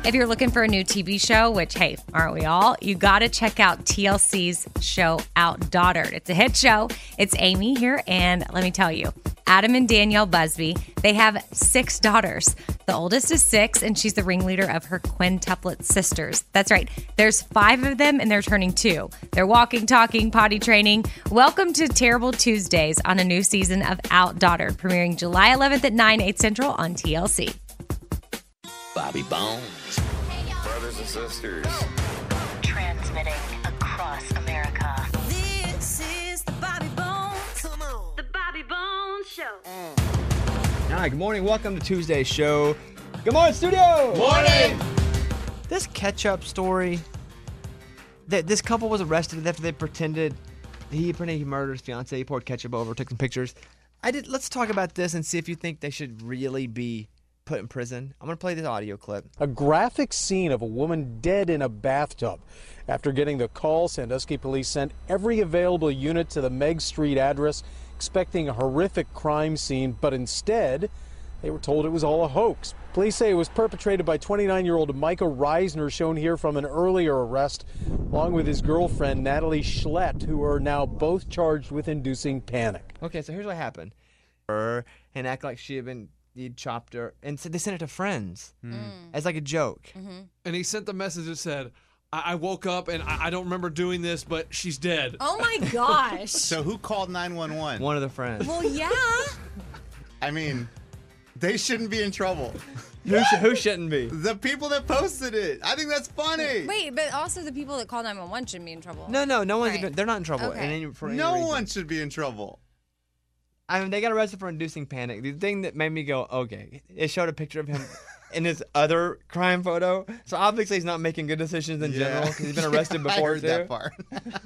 If you're looking for a new TV show, which, hey, aren't we all? You got to check out TLC's show Outdaughtered. It's a hit show. It's Amy here, and let me tell you, Adam and Danielle Busby, they have 6 daughters. The oldest is 6, and she's the ringleader of her quintuplet sisters. That's right. There's 5 of them, and they're turning 2. They're walking, talking, potty training. Welcome to Terrible Tuesdays on a new season of Outdaughtered, premiering July 11th at 9, 8 Central on TLC. Bobby Bones. Brothers and sisters. Transmitting across America. This is the Bobby Bones. Come on. The Bobby Bones Show. All right, good morning. Welcome to Tuesday's show. Good morning, studio. Morning. This ketchup story, that this couple was arrested after they pretended he murdered his fiancée. He poured ketchup over, took some pictures. Let's talk about this and see if you think they should really be put in prison. I'm going to play this audio clip. A graphic scene of a woman dead in a bathtub. After getting the call, Sandusky police sent every available unit to the Meg Street address, expecting a horrific crime scene, but instead, they were told it was all a hoax. Police say it was perpetrated by 29-year-old Micah Reisner, shown here from an earlier arrest, along with his girlfriend, Natalie Schlett, who are now both charged with inducing panic. Okay, so here's what happened. And act like she had been... He'd chopped her, and so they sent it to friends as like a joke. Mm-hmm. And he sent the message that said, I woke up and I don't remember doing this, but she's dead. Oh my gosh. So who called 911? One of the friends. Well, yeah. I mean, they shouldn't be in trouble. Who shouldn't be? The people that posted it. I think that's funny. Wait, but also the people that call 911 shouldn't be in trouble. No one's Right. they're not in trouble. Okay. For any No reason. one should be in trouble. I mean, they got arrested for inducing panic. The thing that made me go, okay, it showed a picture of him in his other crime photo. So obviously he's not making good decisions in general because he's been arrested before I heard too. that part.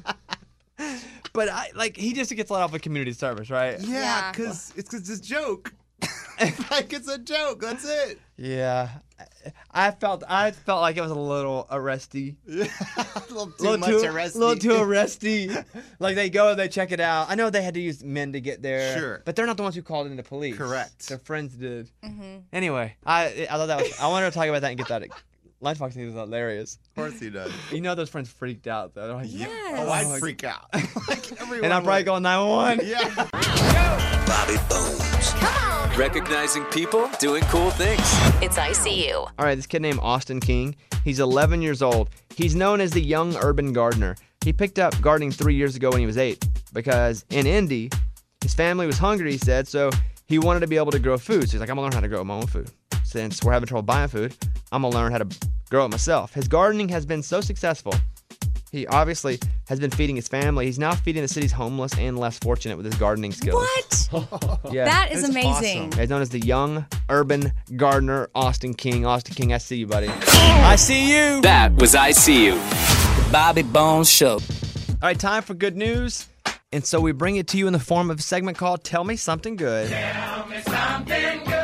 But he just gets let off with community service, right? Yeah, because it's a joke. Like it's a joke. That's it. Yeah. I felt like it was a little arresty. A little too much arresty. A little too arresty. Like they go, they check it out. I know they had to use men to get there. Sure. But they're not the ones who called in the police. Correct. Their friends did. Mm-hmm. Anyway, I thought that was. I wanted to talk about that and get that. Lunchbox thing was hilarious. Of course he does. You know those friends freaked out though. They're like, Yes. Oh, I'd freak out. Like everyone and I'm probably would. going 911. Yeah. Bobby Bones. Recognizing people doing cool things. It's ICU. All right, this kid named Austin King. He's 11 years old. He's known as the young urban gardener. He picked up gardening 3 years ago when he was 8 because in Indy, his family was hungry, he said, so he wanted to be able to grow food. So he's like, I'm going to learn how to grow my own food. Since we're having trouble buying food, I'm going to learn how to grow it myself. His gardening has been so successful. He obviously has been feeding his family. He's now feeding the city's homeless and less fortunate with his gardening skills. What? Yeah. That is That's amazing. awesome. He's known as the young urban gardener, Austin King. Austin King, I see you, buddy. I see you. That was ICU. The Bobby Bones Show. All right, time for good news. And so we bring it to you in the form of a segment called Tell Me Something Good. Tell me something good.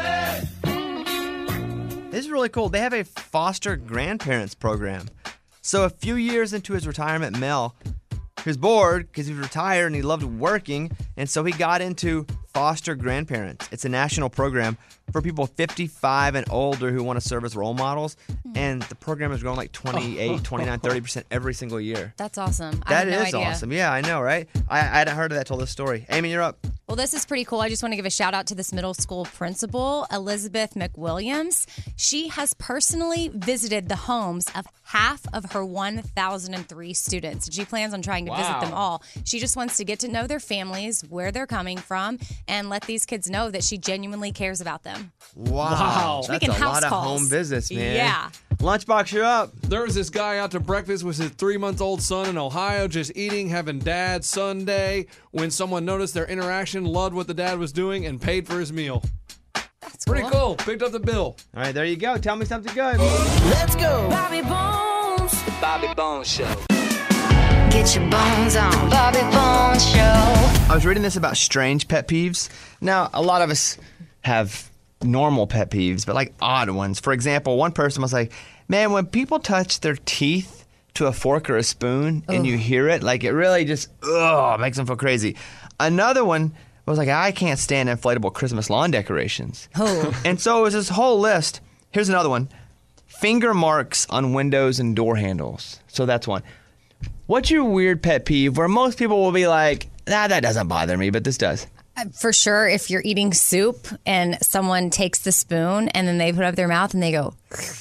This is really cool. They have a foster grandparents program. So a few years into his retirement, Mel, he was bored because he was retired and he loved working. And so he got into foster grandparents. It's a national program for people 55 and older who want to serve as role models. And the program has grown like 28, 29, 30% every single year. That's awesome. I That had no is idea. awesome. Yeah, I know, right? I hadn't heard of that till this story. Amy, you're up. Well, this is pretty cool. I just want to give a shout out to this middle school principal, Elizabeth McWilliams. She has personally visited the homes of half of her 1,003 students. She plans on trying to visit them all. She just wants to get to know their families, where they're coming from, and let these kids know that she genuinely cares about them. Wow. That's Making a house lot of calls. home visits, man. Yeah. Lunchbox, you're up. There was this guy out to breakfast with his 3-month-old son in Ohio, just eating, having dad-son day, when someone noticed their interaction, loved what the dad was doing, and paid for his meal. That's Pretty cool. Picked up the bill. All right, there you go. Tell me something good. Let's go. Bobby Bones. The Bobby Bones Show. Get your bones on. Bobby Bones Show. I was reading this about strange pet peeves. Now, a lot of us have normal pet peeves, but like odd ones. For example, one person was like, man, when people touch their teeth to a fork or a spoon and you hear it, like it really just makes them feel crazy. Another one was like, I can't stand inflatable Christmas lawn decorations. Oh. And so it was this whole list. Here's another one. finger marks on windows and door handles. So that's one. What's your weird pet peeve where most people will be like, nah, that doesn't bother me, but this does? For sure, if you're eating soup and someone takes the spoon and then they put it up their mouth and they go,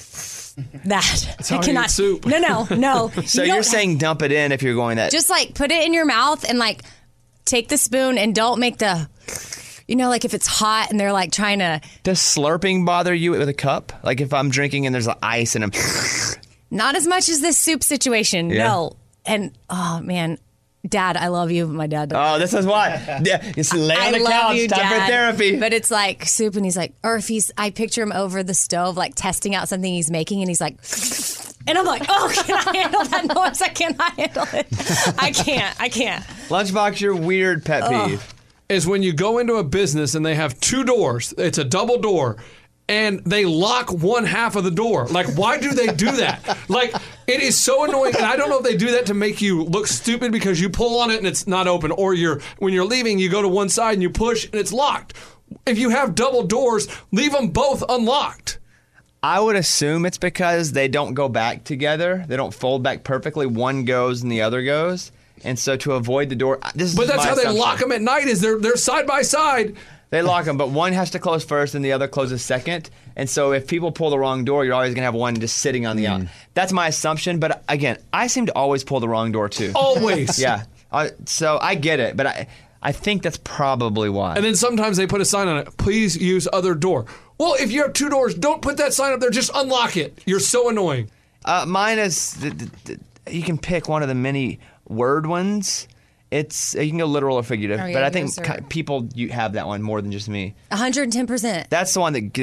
that. That's how I eat soup. No. So you're saying dump it in if you're going that. Just like put it in your mouth and like take the spoon and don't make the, like if it's hot and they're like trying to. Does slurping bother you with a cup? Like if I'm drinking and there's ice and I'm. Not as much as this soup situation. Yeah. No. And, oh, man. Dad, I love you. My dad doesn't. Oh, this is why. Yeah, just lay on the couch. You, time Dad. for therapy. But it's like soup, and he's like, or if I picture him over the stove, like testing out something he's making, and he's like, and I'm like, oh, can I handle that noise? I cannot handle it. I can't. Lunchbox, your weird pet peeve is when you go into a business and they have two doors. It's a double door. And they lock one half of the door. Like, why do they do that? Like, it is so annoying. And I don't know if they do that to make you look stupid because you pull on it and it's not open. Or when you're leaving, you go to one side and you push and it's locked. If you have double doors, leave them both unlocked. I would assume it's because they don't go back together. They don't fold back perfectly. One goes and the other goes. And so to avoid the door, but that's how they lock them at night. Is they're side by side. They lock them, but one has to close first and the other closes second. And so if people pull the wrong door, you're always going to have one just sitting on the out. That's my assumption. But again, I seem to always pull the wrong door too. Always. Yeah. So I get it, but I think that's probably why. And then sometimes they put a sign on it, please use other door. Well, if you have two doors, don't put that sign up there. Just unlock it. You're so annoying. Mine is, you can pick one of the many word ones. You can go literal or figurative, but I think people have that one more than just me. 110%. That's the one that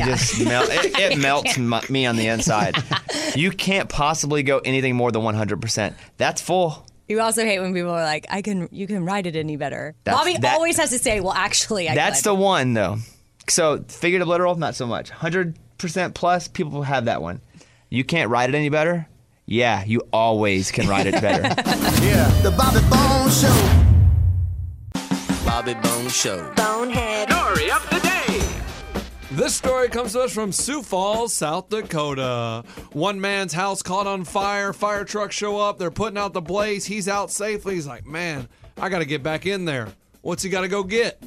it melts me on the inside. You can't possibly go anything more than 100%. That's full. You also hate when people are like, you can write it any better. Bobby always has to say, well, actually, That's the one, though. So figurative, literal, not so much. 100% plus, people have that one. You can't write it any better? Yeah, you always can write it better. Yeah. The Bobby Bones Show. Bobby Bones Show. Bonehead. Story of the day. This story comes to us from Sioux Falls, South Dakota. One man's house caught on fire. Fire trucks show up. They're putting out the blaze. He's out safely. He's like, man, I got to get back in there. What's he got to go get?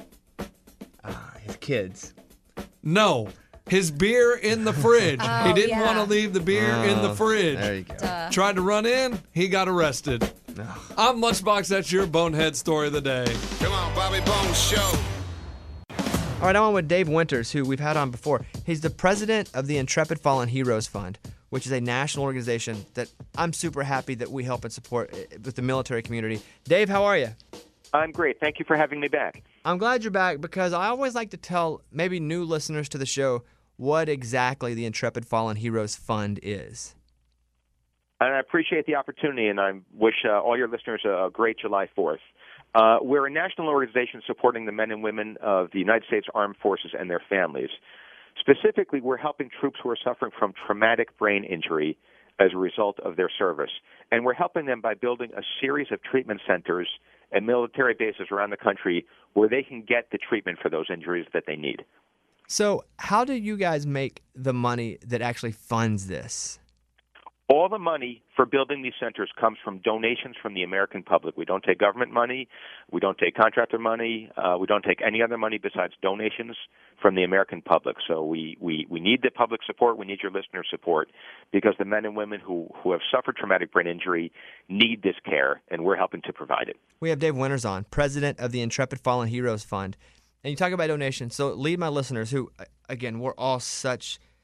His kids. No. His beer in the fridge. He didn't want to leave the beer in the fridge. There you go. Tried to run in. He got arrested. I'm Lunchbox. That's your bonehead story of the day. Come on, Bobby Bones Show. All right, I'm on with Dave Winters, who we've had on before. He's the president of the Intrepid Fallen Heroes Fund, which is a national organization that I'm super happy that we help and support with the military community. Dave, how are you? I'm great. Thank you for having me back. I'm glad you're back because I always like to tell maybe new listeners to the show what exactly the Intrepid Fallen Heroes Fund is. And I appreciate the opportunity, and I wish all your listeners a great July 4th. We're a national organization supporting the men and women of the United States Armed Forces and their families. Specifically, we're helping troops who are suffering from traumatic brain injury as a result of their service. And we're helping them by building a series of treatment centers and military bases around the country where they can get the treatment for those injuries that they need. So how do you guys make the money that actually funds this? All the money for building these centers comes from donations from the American public. We don't take government money. We don't take contractor money. We don't take any other money besides donations from the American public. So we need the public support. We need your listener support because the men and women who have suffered traumatic brain injury need this care, and we're helping to provide it. We have Dave Winters on, president of the Intrepid Fallen Heroes Fund. And you talk about donations. So lead my listeners who, again, we're all so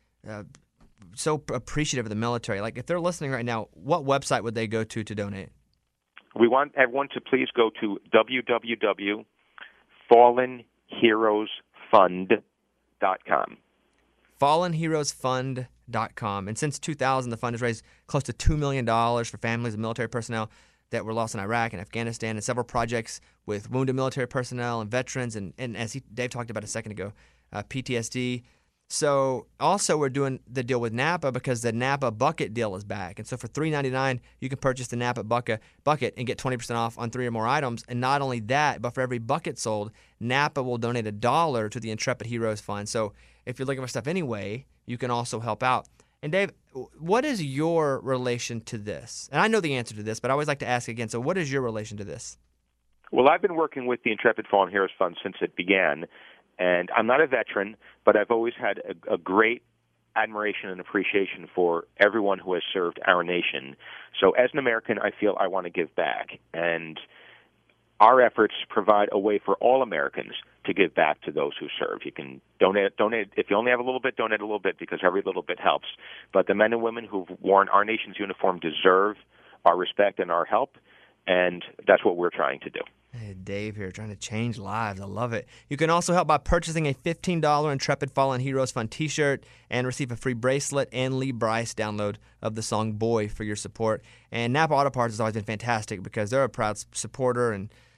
appreciative of the military. Like if they're listening right now, what website would they go to donate? We want everyone to please go to www.fallenheroesfund.com. Fallenheroesfund.com. And since 2000, the fund has raised close to $2 million for families of military personnel that were lost in Iraq and Afghanistan, and several projects with wounded military personnel and veterans, and as Dave talked about a second ago, PTSD. So also we're doing the deal with Napa because the Napa Bucket deal is back. And so for $3.99, you can purchase the Napa Bucket and get 20% off on 3 or more items. And not only that, but for every bucket sold, Napa will donate $1 to the Intrepid Heroes Fund. So if you're looking for stuff anyway, you can also help out. And Dave, what is your relation to this? And I know the answer to this, but I always like to ask again. So what is your relation to this? Well, I've been working with the Intrepid Fallen Heroes Fund since it began, and I'm not a veteran, but I've always had a great admiration and appreciation for everyone who has served our nation. So as an American, I feel I want to give back, and our efforts provide a way for all Americans to give back to those who serve. You can donate. If you only have a little bit, donate a little bit, because every little bit helps. But the men and women who've worn our nation's uniform deserve our respect and our help, and that's what we're trying to do. Hey, Dave here, trying to change lives. I love it. You can also help by purchasing a $15 Intrepid Fallen Heroes Fund t-shirt and receive a free bracelet and Lee Brice download of the song Boy for your support. And Napa Auto Parts has always been fantastic because they're a proud supporter,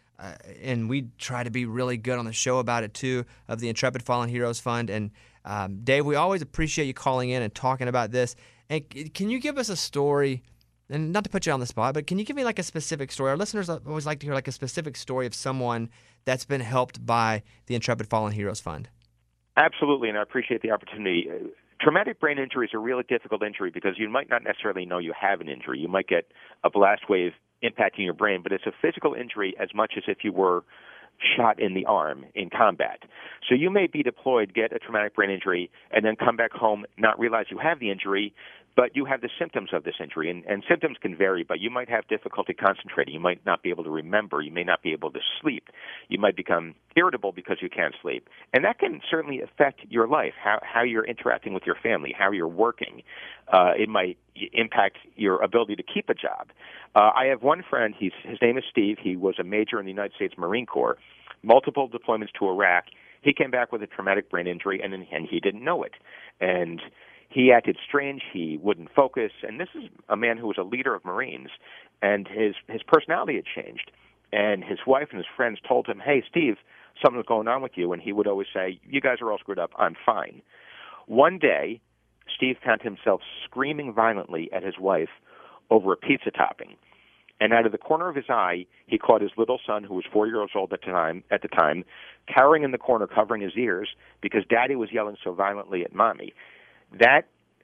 and we try to be really good on the show about it too, of the Intrepid Fallen Heroes Fund. And Dave, we always appreciate you calling in and talking about this. And can you give us a story? And not to put you on the spot, but can you give me like a specific story? Our listeners always like to hear like a specific story of someone that's been helped by the Intrepid Fallen Heroes Fund. Absolutely, and I appreciate the opportunity. Traumatic brain injury is a really difficult injury because you might not necessarily know you have an injury. You might get a blast wave impacting your brain, but it's a physical injury as much as if you were shot in the arm in combat. So you may be deployed, get a traumatic brain injury, and then come back home, not realize you have the injury, but you have the symptoms of this injury. And symptoms can vary, but you might have difficulty concentrating. You might not be able to remember. You may not be able to sleep. You might become irritable because you can't sleep. And that can certainly affect your life, how you're interacting with your family, how you're working. It might impact your ability to keep a job. I have one friend, his name is Steve. He was a major in the United States Marine Corps, multiple deployments to Iraq. He came back with a traumatic brain injury, and he didn't know it. And he acted strange. He wouldn't focus. And this is a man who was a leader of Marines, and his personality had changed. And his wife and his friends told him, "Hey, Steve, something's going on with you." And he would always say, "You guys are all screwed up. I'm fine." One day, Steve found himself screaming violently at his wife over a pizza topping. And out of the corner of his eye, he caught his little son, who was 4 years old at the time, cowering in the corner, covering his ears, because Daddy was yelling so violently at Mommy. That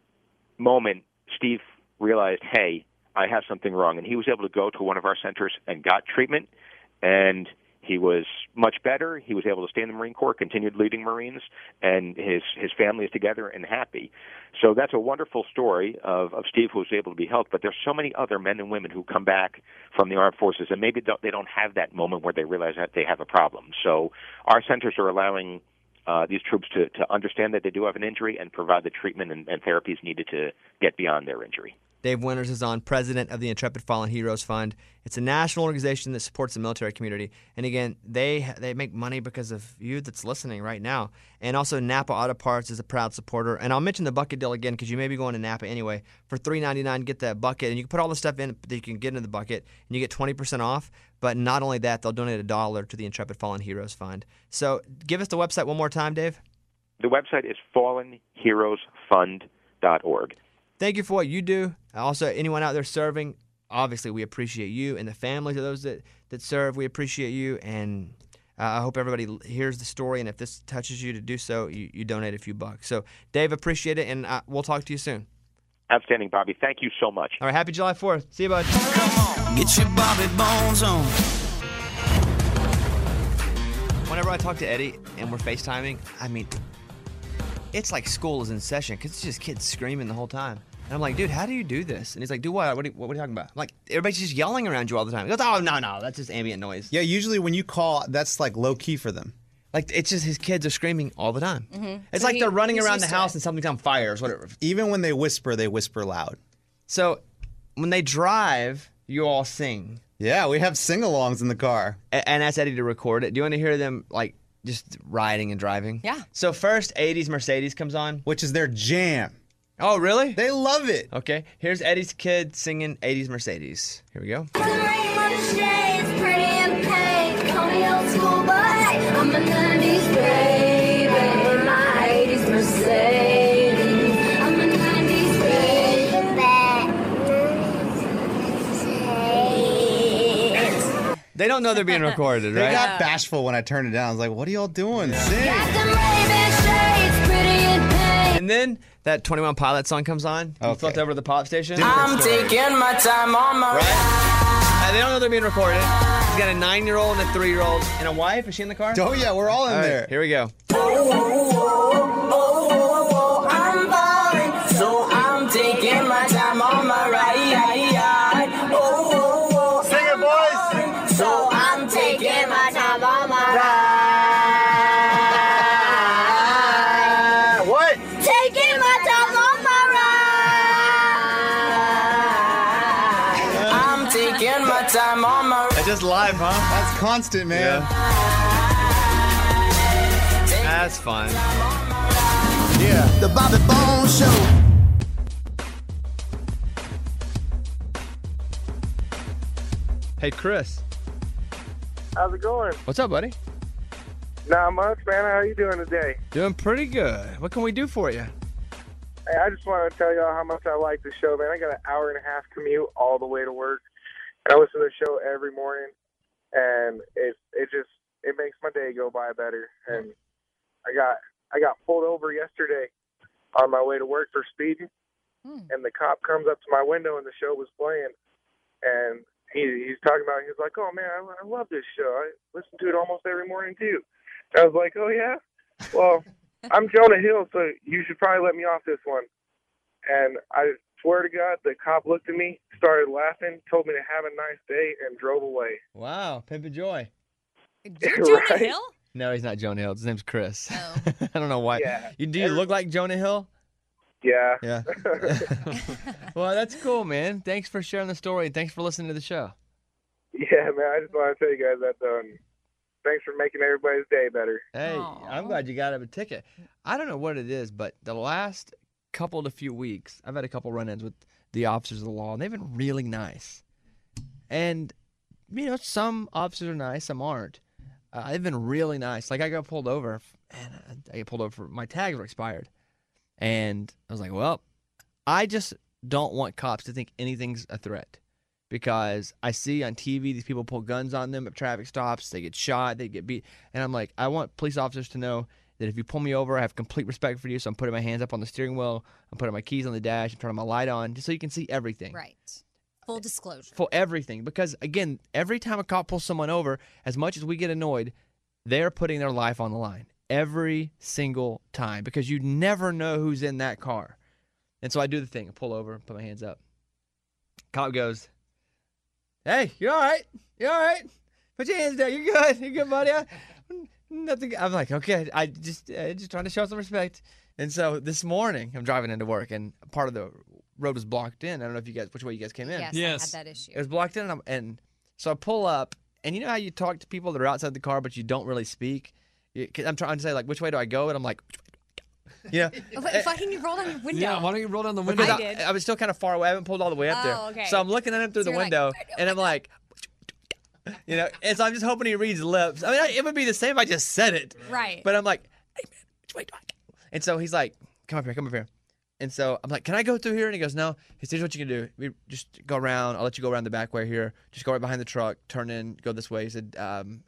moment, Steve realized, hey, I have something wrong. And he was able to go to one of our centers and got treatment, and he was much better. He was able to stay in the Marine Corps, continued leading Marines, and his family is together and happy. So that's a wonderful story of Steve, who was able to be helped. But there's so many other men and women who come back from the armed forces, and maybe they don't have that moment where they realize that they have a problem. So our centers are allowing these troops to understand that they do have an injury and provide the treatment and therapies needed to get beyond their injury. Dave Winters is on, president of the Intrepid Fallen Heroes Fund. It's a national organization that supports the military community. And again, they make money because of you that's listening right now. And also Napa Auto Parts is a proud supporter. And I'll mention the bucket deal again because you may be going to Napa anyway. For $3.99, get that bucket. And you can put all the stuff in that you can get into the bucket. And you get 20% off. But not only that, they'll donate $1 to the Intrepid Fallen Heroes Fund. So give us the website one more time, Dave. The website is fallenheroesfund.org. Thank you for what you do. Also, anyone out there serving, obviously we appreciate you, and the families of those that serve, we appreciate you. And I hope everybody hears the story, and if this touches you to do so, you donate a few bucks. So, Dave, appreciate it, and we'll talk to you soon. Outstanding, Bobby. Thank you so much. All right, happy July 4th. See you, bud. Come on, get your Bobby Bones on. Whenever I talk to Eddie and we're FaceTiming, I mean, it's like school is in session because it's just kids screaming the whole time. And I'm like, dude, how do you do this? And he's like, do what? What are you talking about? I'm like, everybody's just yelling around you all the time. He goes, oh, no, that's just ambient noise. Yeah, usually when you call, that's like low key for them. Like, it's just his kids are screaming all the time. Mm-hmm. It's like they're running around the house and something's on fire or whatever. Even when they whisper loud. So when they drive, you all sing. Yeah, we have sing-alongs in the car. And ask Eddie to record it. Do you want to hear them, like, just riding and driving? Yeah. So first, 80s Mercedes comes on. Which is their jam. Oh, really? They love it. Okay. Here's Eddie's kid singing 80s Mercedes. Here we go. I'm a 90s baby, my 80s Mercedes. I'm a 90s baby. They don't know they're being recorded, right? They got bashful when I turned it down. I was like, what are y'all doing? Sing. Got them Ray-Ban shades, pretty in pink. And then that 21 Pilot song comes on. It's left over to the pop station. I'm taking my time on my ride. They don't know they're being recorded. He's got a 9-year-old and a 3-year-old and a wife. Is she in the car? Oh, yeah, we're all in All right, there. here we go. I'm falling, so I'm taking my time on my ride. Sing it, boys. So I'm taking my time on my ride. What? Taking my time on my ride. I'm taking my time on my ride. That's just live, huh? That's constant, man. That's fun. Yeah. The Bobby Bones Show. Hey, Chris. How's it going? What's up, buddy? Not much, man. How are you doing today? Doing pretty good. What can we do for you? Hey, I just want to tell y'all how much I like the show, man. I got an hour and a half commute all the way to work, and I listen to the show every morning, and it makes my day go by better. And I got pulled over yesterday on my way to work for speeding, and the cop comes up to my window, and the show was playing, and he's talking about, he's like, oh, man, I love this show. I listen to it almost every morning, too. And I was like, oh, yeah? Well, I'm Jonah Hill, so you should probably let me off this one. And I swear to God, the cop looked at me, started laughing, told me to have a nice day, and drove away. Wow, Pimpin' Joy. Jonah Right? Hill? No, he's not Jonah Hill. His name's Chris. Oh. I don't know why. Yeah. Do you look like Jonah Hill? Yeah. Yeah. Well, that's cool, man. Thanks for sharing the story. Thanks for listening to the show. Yeah, man, I just want to tell you guys that thanks for making everybody's day better. Hey, Aw. I'm glad you got a ticket. I don't know what it is, but the last couple to few weeks, I've had a couple run-ins with the officers of the law, and they've been really nice. And, you know, some officers are nice, some aren't. They've been really nice. Like, I got pulled over, and I got pulled over for my tags were expired. And I was like, well, I just don't want cops to think anything's a threat. Because I see on TV these people pull guns on them at traffic stops. They get shot. They get beat. And I'm like, I want police officers to know that if you pull me over, I have complete respect for you. So I'm putting my hands up on the steering wheel. I'm putting my keys on the dash. I'm turning my light on just so you can see everything. Right. Full disclosure. For everything. Because, again, every time a cop pulls someone over, as much as we get annoyed, they're putting their life on the line. Every single time. Because you never know who's in that car. And so I do the thing. I pull over, put my hands up. Cop goes, hey, you all right? You all right? Put your hands down. You're good. You're good, buddy. Nothing. I'm like, okay. I just trying to show some respect. And so this morning, I'm driving into work, and part of the road was blocked in. I don't know if you guys, which way you guys came in. Yes, I had that issue. It was blocked in, and so I pull up, and you know how you talk to people that are outside the car, but you don't really speak? 'Cause I'm trying to say, like, which way do I go? And I'm like, which way do I go? You know? Why didn't you roll down your window? Yeah, why don't you roll down the window? Because I did. I was still kind of far away. I haven't pulled all the way up there. Oh, okay. So I'm looking at him through So the you're like, window, "Where do and I I'm go?" like, you know, and so I'm just hoping he reads lips. I mean, it would be the same if I just said it. Right. But I'm like, hey, man, which way do I go? And so he's like, come up here. And so I'm like, can I go through here? And he goes, no. He says, here's what you can do. We just go around. I'll let you go around the back way here. Just go right behind the truck, turn in, go this way. He said,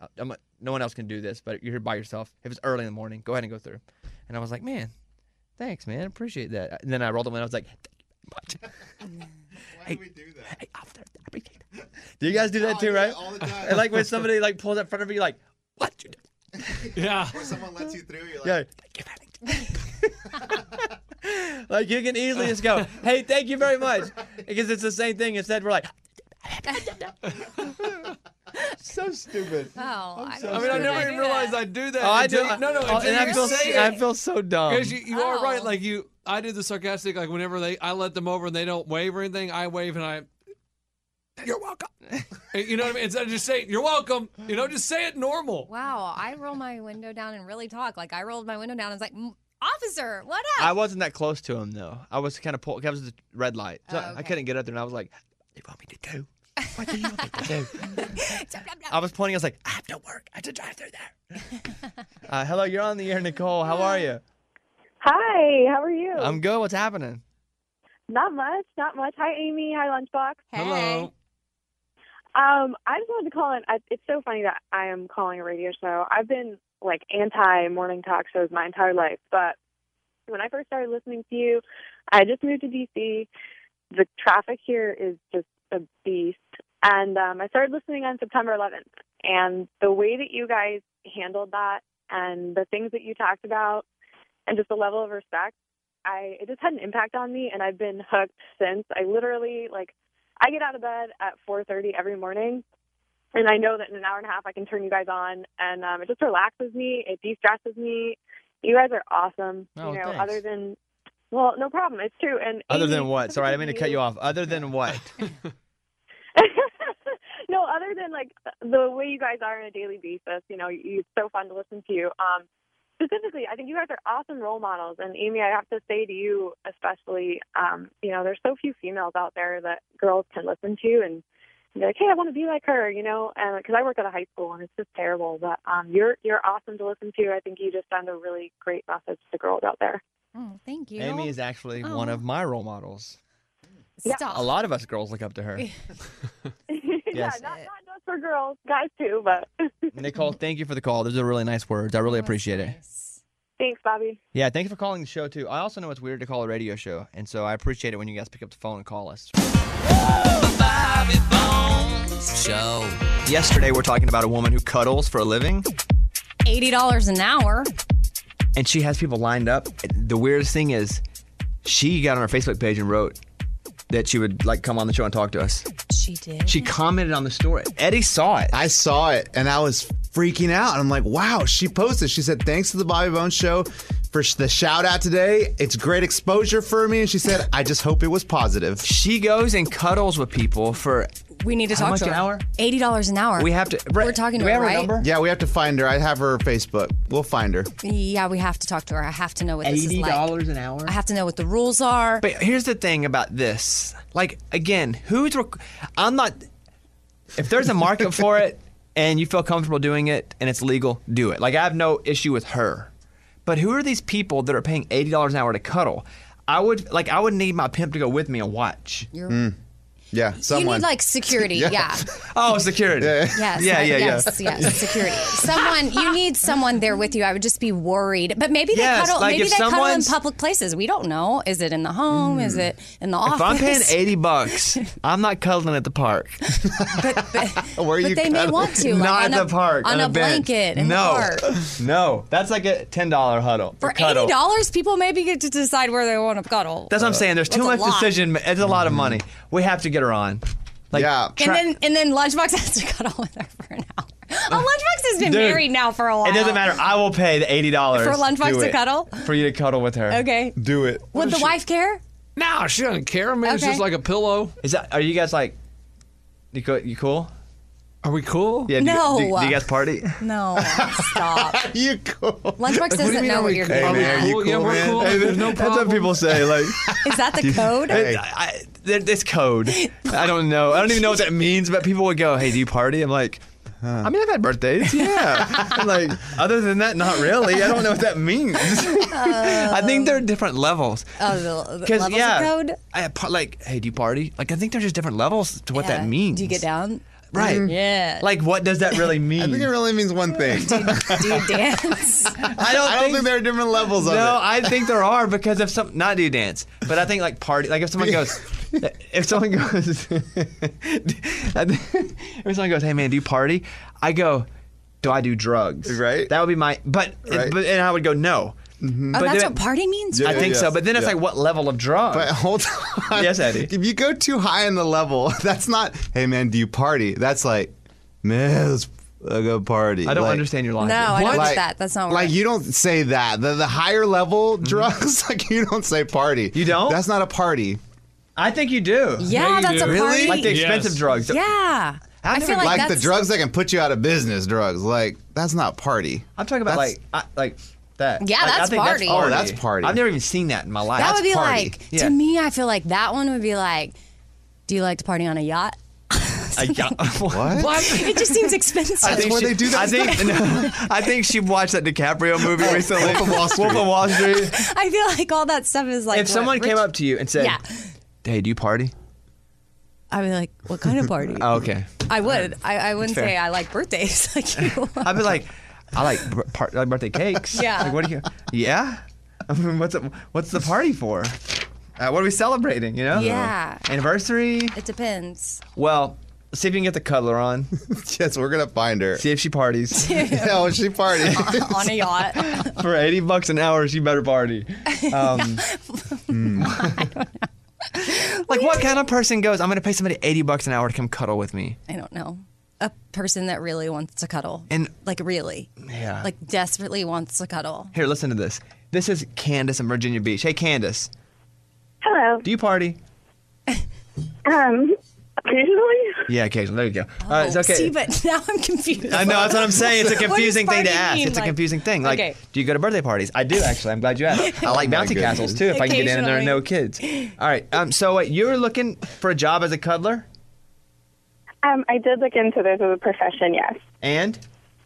no one else can do this, but you're here by yourself. If it's early in the morning, go ahead and go through. And I was like, man, thanks, man. Appreciate that. And then I rolled the window. I was like, thank you very much. Why do we do that? Hey, officer, I appreciate that. Do you guys do that Oh, too, yeah, right? all the time. And like when somebody like pulls up in front of you, like, what you do? Yeah. Or someone lets you through, you're like, Yeah. Thank you. Like you can easily just go, hey, thank you very much. Because it's the same thing. Instead, we're like, so stupid. Oh, I so I mean, I stupid. never even realized I do that. Oh, I until do. you- No, Oh, until and I you feel, say it. I feel so dumb. Because you are right. Oh. Like I do the sarcastic. Like whenever I let them over and they don't wave or anything, I wave and you're welcome. You know what I mean? Instead of just saying you're welcome, you know, just say it normal. Wow, I roll my window down and really talk. Like I rolled my window down and was like, officer, what up? I wasn't that close to him though. I was kind of pulled. That was the red light, so Oh, I okay. couldn't get up there. And I was like, "What do you want me to do? What do you want me to do?" I was pointing. I was like, "I have to work. I have to drive through there." Hello, you're on the air, Nicole. How are you? Hi, how are you? I'm good. What's happening? Not much. Hi, Amy. Hi, Lunchbox. Hello. I just wanted to call in. It's so funny that I am calling a radio show. I've been like anti morning talk shows my entire life, but when I first started listening to you, I just moved to D.C. The traffic here is just a beast. And I started listening on September 11th. And the way that you guys handled that and the things that you talked about and just the level of respect, it just had an impact on me, and I've been hooked since. I literally, I get out of bed at 4:30 every morning, and I know that in an hour and a half I can turn you guys on, and it just relaxes me. It de-stresses me. You guys are awesome. Oh, you know, thanks. other than, well, no problem. It's true. And Other Amy, than what? Sorry, I didn't mean to cut you off. Other than what? No, other than the way you guys are on a daily basis, you know, it's so fun to listen to you. Specifically, I think you guys are awesome role models. And Amy, I have to say to you especially, you know, there's so few females out there that girls can listen to and be like, hey, I want to be like her, you know, and because I work at a high school and it's just terrible. But you're awesome to listen to. I think you just send a really great message to girls out there. Oh, thank you. Amy is actually one of my role models. Stop. A lot of us girls look up to her. Yeah, not just for girls, guys too, but Nicole, thank you for the call. Those are really nice words. I really appreciate it. thanks, Bobby. Yeah, thank you for calling the show, too. I also know it's weird to call a radio show, and so I appreciate it when you guys pick up the phone and call us. Bobby Bones Show. Yesterday, we're talking about a woman who cuddles for a living, $80 an hour. and she has people lined up. The weirdest thing is she got on her Facebook page and wrote that she would come on the show and talk to us. She did. She commented on the story. Eddie saw it. I saw it, and I was freaking out. And I'm like, wow, she posted. She said, thanks to the Bobby Bones Show for the shout out today. It's great exposure for me. And she said, I just hope it was positive. She goes and cuddles with people for We need to how talk much to her. an hour? $80 an hour. We have to. We're talking to do we her, have right? her number? Yeah, we have to find her. I have her Facebook. We'll find her. Yeah, we have to talk to her. I have to know what this is like. $80 an hour? I have to know what the rules are. But here's the thing about this. Again, I'm not. If there's a market for it and you feel comfortable doing it and it's legal, do it. I have no issue with her. But who are these people that are paying $80 an hour to cuddle? I would need my pimp to go with me and watch. Yeah, someone. You need security, yeah. Oh, security. Yeah. Yes, security. You need someone there with you. I would just be worried. But maybe they cuddle. Maybe they cuddle in public places. We don't know. Is it in the home? Is it in the office? If I'm paying $80, I'm not cuddling at the park. Where But they may want to. Not at the park. On a blanket in the park. No. That's like a $10 huddle. For cuddle. $80, people maybe get to decide where they want to cuddle. That's what I'm saying. There's too That's much a lot. decision. It's a lot of money. We have to get her on. Yeah. And then Lunchbox has to cuddle with her for an hour. Oh, Lunchbox has been married now for a while. It doesn't matter. I will pay the $80 For Lunchbox Do to it. cuddle? For you to cuddle with her. Okay. Do it. Would the wife care? No, she doesn't care. I mean, it's Okay. just like a pillow. Are you guys you cool? Are we cool? Yeah. No. Do you guys party? No, stop. You cool? Lunchbox doesn't know what you're Hey, doing. man, you Yeah, cool, we're man? cool. Hey, There's no That's what problem. people say. Is that the code? It's code. I don't know. I don't even know what that means. But people would go, "Hey, do you party?" I'm like, I mean, I've had birthdays. Yeah. I'm other than that, not really. I don't know what that means. I think there are different levels. Oh, the levels of code? Hey, do you party? I think there's just different levels to what that means. Do you get down? Right. Yeah. What does that really mean? I think it really means one thing. Do you dance? I don't think there are different levels of it. No, I think there are because if not do you dance, but I think party. If someone goes, if someone goes, hey man, do you party? I go, do I do drugs? Right. That would be my. But and I would go no. Mm-hmm. Oh, But that's then- what party means? I think so, but then it's what level of drug? But hold on. Yes, Eddie. If you go too high in the level, that's not, hey man, do you party? That's man, let's go party. I don't understand your logic. No, I don't Like- get that. That's not right. You don't say that. The higher level drugs, you don't say party. You don't? That's not a party. I think you do. Yeah, you that's do. a Really? party. Like the expensive Yes. drugs. Yeah. I feel Like that's the drugs that can put you out of business drugs. That's not party. I'm talking about that. Yeah, I that's think party. Oh, that's party. I've never even seen that in my life. That would be party. Yeah. to me, I feel like that one would be like, do you like to party on a yacht? What? It just seems expensive. where they do that I think she watched that DiCaprio movie recently. Wolf of Wall Street. Wolf of Wall Street. I feel like all that stuff is like. If someone came up to you and said, Yeah. "Hey, do you party?" I'd be like, what kind of party? Oh, okay. I would. I wouldn't Fair. say I like birthdays like you. I'd be like, I like birthday cakes. Yeah. Like, what do you? Yeah. I mean, what's the party for? What are we celebrating, you know? Yeah. Anniversary? It depends. Well, see if you can get the cuddler on. Yes, we're going to find her. See if she parties. Oh, she parties. On a yacht. For $80 an hour, she better party. Like, what kind of person goes, I'm going to pay somebody $80 an hour to come cuddle with me? I don't know. A person that really wants to cuddle. And like really. Yeah. Like desperately wants to cuddle. Here, listen to this. This is Candace in Virginia Beach. Hey, Candace. Hello. Do you party? Occasionally. Yeah, occasionally. There you go. Oh, It's okay. See, but now I'm confused. I know, that's what I'm saying. It's a What does confusing thing to party ask. mean? It's a Like- confusing thing. Like, Okay. do you go to birthday parties? I do, actually. I'm glad you asked. I like my bouncy castles, too, if I can get in and there are no kids. All right. So, wait, you're looking for a job as a cuddler? I did look into this as a profession, yes. And?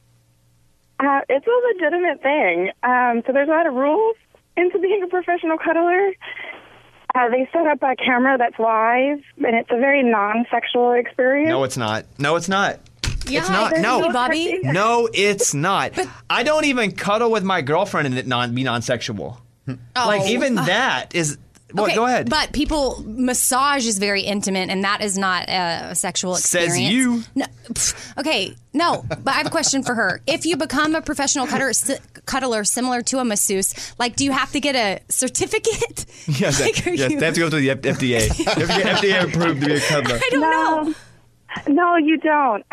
It's a legitimate thing. So there's a lot of rules into being a professional cuddler. They set up a camera that's live, and it's a very non-sexual experience. No, it's not. No, it's not. Yeah, It's not. there's No. no Bobby. No, it's not. I don't even cuddle with my girlfriend and it be non-sexual. Like, even that is... Well, Okay, go ahead. But massage is very intimate, and that is not a sexual experience. Says you. No, okay, no, but I have a question for her. If you become a professional cuddler similar to a masseuse, like, do you have to get a certificate? Yes, Like, are yes, you- they have to go through the FDA. You have to get FDA approved to be a cuddler. I don't know. No, you don't.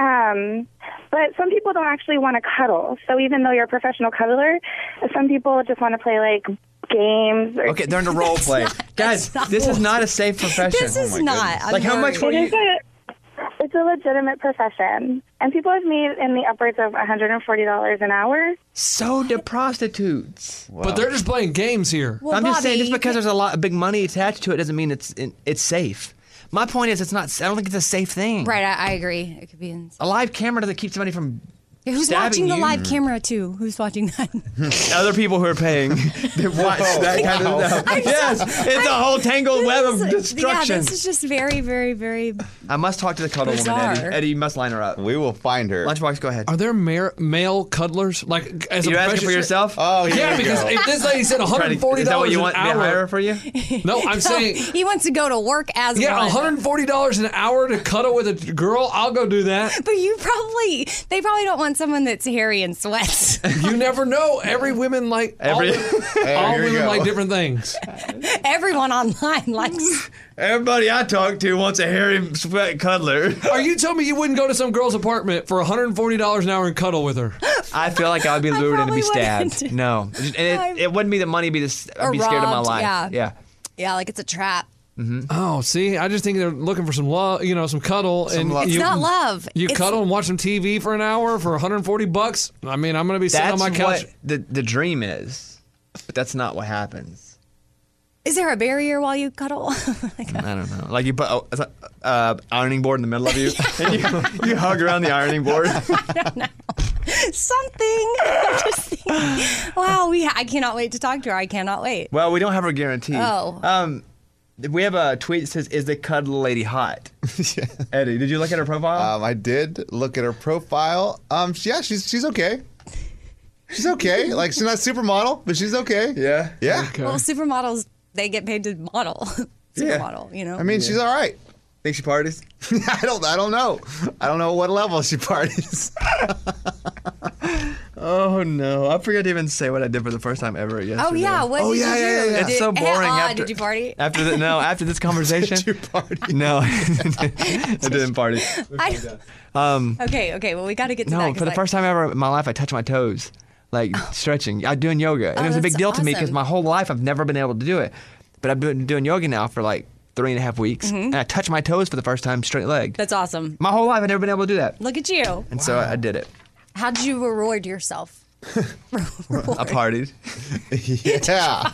But some people don't actually want to cuddle. So even though you're a professional cuddler, some people just want to play, like, games. Or Okay, they're in a role play. Guys, this is not a safe profession. This is not. I'm Like, how much were worried. you... It's a legitimate profession. And people have made in the upwards of $140 an hour. So do prostitutes. But they're just playing games here. Well, I'm just saying, Bobby, just because there's a lot of big money attached to it doesn't mean it's safe. My point is, it's not. I don't think it's a safe thing. Right, I agree. It could be. A live camera doesn't keep somebody from Who's stabbing watching the you. live camera too? Who's watching that? Other people who are paying to watch that kind of stuff. I'm Yes, it's a whole tangled web of Yeah, destruction. this is just very, very, very. I must talk to the cuddle woman, Bizarre. Eddie. Eddie, you must line her up. We will find her. Lunchbox, go ahead. Are there male cuddlers? Like, as a You asking for profession- yourself? Oh, here Yeah, we because go. if this lady said $140 Is that what you an want me to hour, hire her for you? no, I'm saying He wants to go to work as yeah, one. $140 an hour to cuddle with a girl. I'll go do that. But they probably don't want someone that's hairy and sweats. You never know. Every women like all Every- all here we women go. like different things. Everyone online likes. Everybody I talk to wants a hairy sweat cuddler. Are you telling me you wouldn't go to some girl's apartment for $140 an hour and cuddle with her? I feel like I would be lured into be probably stabbed. wouldn't. No, and it wouldn't be the money. I'd Or be scared of my robbed, life. yeah. Yeah, like it's a trap. Oh, see, I just think they're looking for some love, some cuddle. And love. It's not love. You It's- cuddle and watch some TV for an hour for $140. I mean, I'm going to be sitting That's on my couch. what the dream is, but that's not what happens. Is there a barrier while you cuddle? I don't know. Like you put ironing board in the middle of you, and you hug around the ironing board. Something. I'm just thinking. Wow, I cannot wait to talk to her. I cannot wait. Well, we don't have a guarantee. Oh. We have a tweet that says, "Is the cuddle lady hot?" Yeah. Eddie, did you look at her profile? I did look at her profile. Yeah, she's okay. She's okay. Like, she's not a supermodel, but she's okay. Yeah. Yeah. Well, supermodels, they get paid to model. Yeah. Supermodel, you know? I mean, she's all right. Think she parties? I don't know. I don't know what level she parties. Oh no! I forgot to even say what I did for the first time ever yesterday. Oh, yeah. What did you do? It's so boring. Did you party? After this conversation. Did you party? No, I didn't party. Okay. Well, we got to get to that. No, for the first time ever in my life, I touched my toes, like stretching. I'm doing yoga, and it was a big that's deal to me because awesome. my whole life I've never been able to do it. But I've been doing yoga now for like 3.5 weeks, and I touched my toes for the first time straight legged. That's awesome. My whole life I've never been able to do that, Look at you. and so I did it. How did you reward yourself? I partied. Yeah.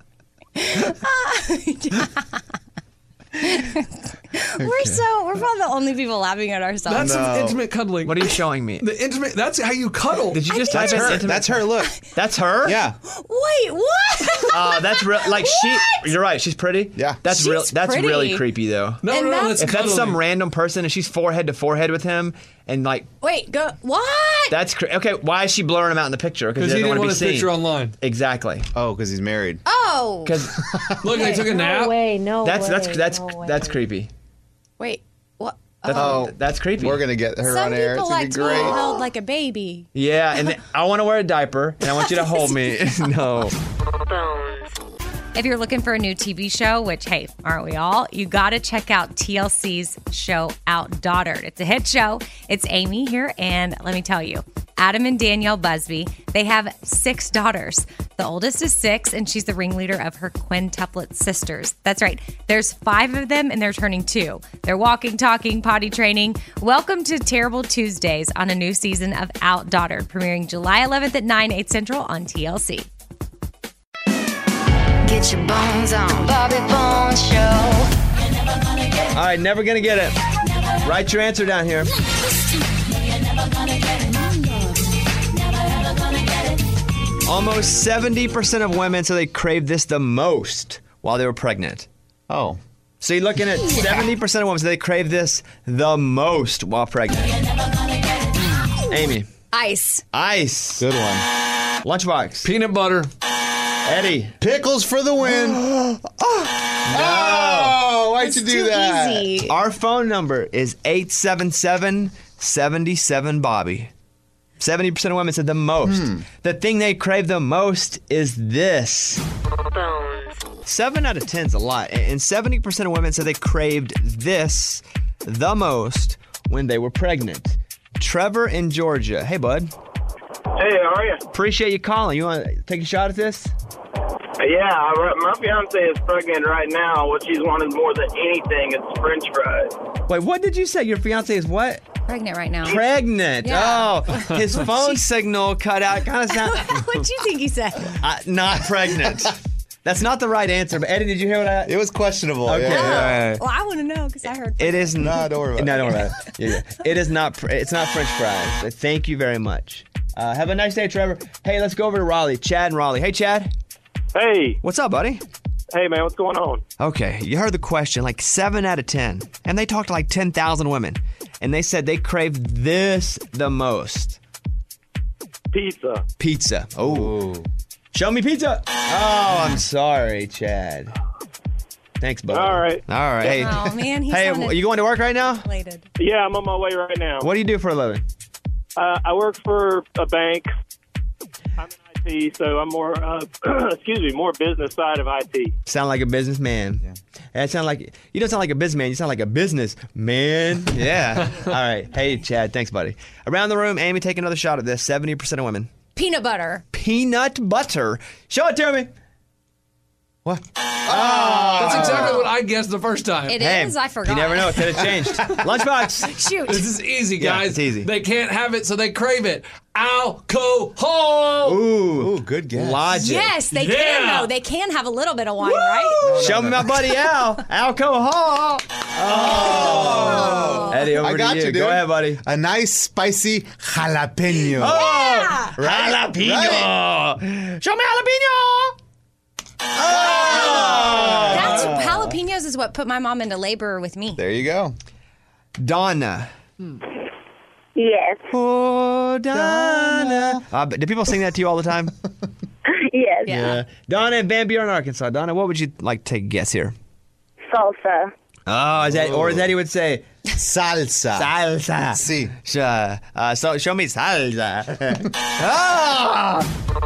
We're probably the only people laughing at ourselves. That's some intimate cuddling. What are you showing me? The intimate. That's how you cuddle. Did you just type That's in her. intimate? That's her. Look. That's her? Yeah. Wait, what? Oh, that's real. Like she, you're right. She's pretty. Yeah, that's real. She's That's pretty. really creepy, though. No, that's if that's cuddly. some random person and she's forehead to forehead with him, and like Wait, go. What? that's okay. Why is she blurring him out in the picture? Because he didn't want his to be picture seen. online. Exactly. Oh, because he's married. Oh. Because Look, they took a nap. No way, no that's way. that's no way. that's creepy. Wait. What? That's creepy. We're gonna get her Some on air. people It's like gonna to be be great. held like a baby. Yeah, and then I want to wear a diaper, and I want you to hold me. No. If you're looking for a new TV show, which, hey, aren't we all? You got to check out TLC's show Outdaughtered. It's a hit show. It's Amy here, and let me tell you, Adam and Danielle Busby, they have 6 daughters. The oldest is 6, and she's the ringleader of her quintuplet sisters. That's right. There's 5 of them, and they're turning 2. They're walking, talking, potty training. Welcome to Terrible Tuesdays on a new season of Outdaughtered, premiering July 11th at 9, 8 Central on TLC. Get your bones on. Bobby Bones Show. All right, never gonna get it. Write your answer down here. Almost 70% of women say they craved this the most while they were pregnant. Oh. So you're looking at 70% of women say they crave this the most while pregnant. Amy. Ice. Ice. Good one. Lunchbox. Peanut butter. Eddie. Pickles for the win. Oh, why'd you do Too that? easy. Our phone number is 877-77-BOBBY. 70% of women said the most. The thing they crave the most is this. 7 out of 10 is a lot. And 70% of women said they craved this the most when they were pregnant. Trevor in Georgia. Hey, bud. Hey, how are you? Appreciate you calling. You want to take a shot at this? Yeah, my fiance is pregnant right now. What she's wanted more than anything is French fries. Wait, what did you say? Your fiance is what? Pregnant right now. Pregnant. Yeah. Oh, his phone signal cut out. Kind of sound What'd you think he said? not pregnant. That's not the right answer. But Eddie, did you hear what I? It was questionable. Okay. Yeah. Well, I want to know because I heard. It is No, don't worry about it. No, don't worry about it. Yeah. It is not. It's not French fries. But thank you very much. Have a nice day, Trevor. Hey, let's go over to Raleigh. Chad in Raleigh. Hey, Chad. Hey. What's up, buddy? Hey, man, what's going on? Okay, you heard the question. Like 7 out of 10, and they talked to like 10,000 women, and they said they craved this the most. Pizza. Pizza. Oh. Show me pizza. Oh, I'm sorry, Chad. Thanks, buddy. All right. All right. Hey, Oh man, he's hey, sounded you going to work right now? elated. Yeah, I'm on my way right now. What do you do for a living? I work for a bank. I'm in IT, so I'm more, more business side of IT. Sound like a businessman. Yeah. That sound like you don't sound like a businessman. You sound like a businessman. Yeah. All right. Hey, Chad. Thanks, buddy. Around the room, Amy, take another shot at this. 70% of women. Peanut butter. Peanut butter. Show it to me. What? That's exactly what I guessed the first time. It is. I forgot. You never know. It could have changed. Lunchbox. Shoot. This is easy, Yeah, guys. it's easy. They can't have it, so they crave it. Alcohol. Ooh, good guess. Logic. Yes, they Yeah. can though. They can have a little bit of wine, right? Show me my buddy Al. Alcohol. Oh. Eddie, over I got to you. you, dude. Go ahead, buddy. A nice spicy jalapeno. Oh, jalapeno. Show me jalapeno. Oh. That's jalapenos is what put my mom into labor with me. There you go. Donna. Yes. Oh, Donna. Do people sing that to you all the time? Yes. Yeah. Donna in Van Buren, Arkansas. Donna, what would you like to take a guess here? Salsa. Oh, is that, or as Eddie would say, Salsa. salsa. Si. So show me salsa. Ah!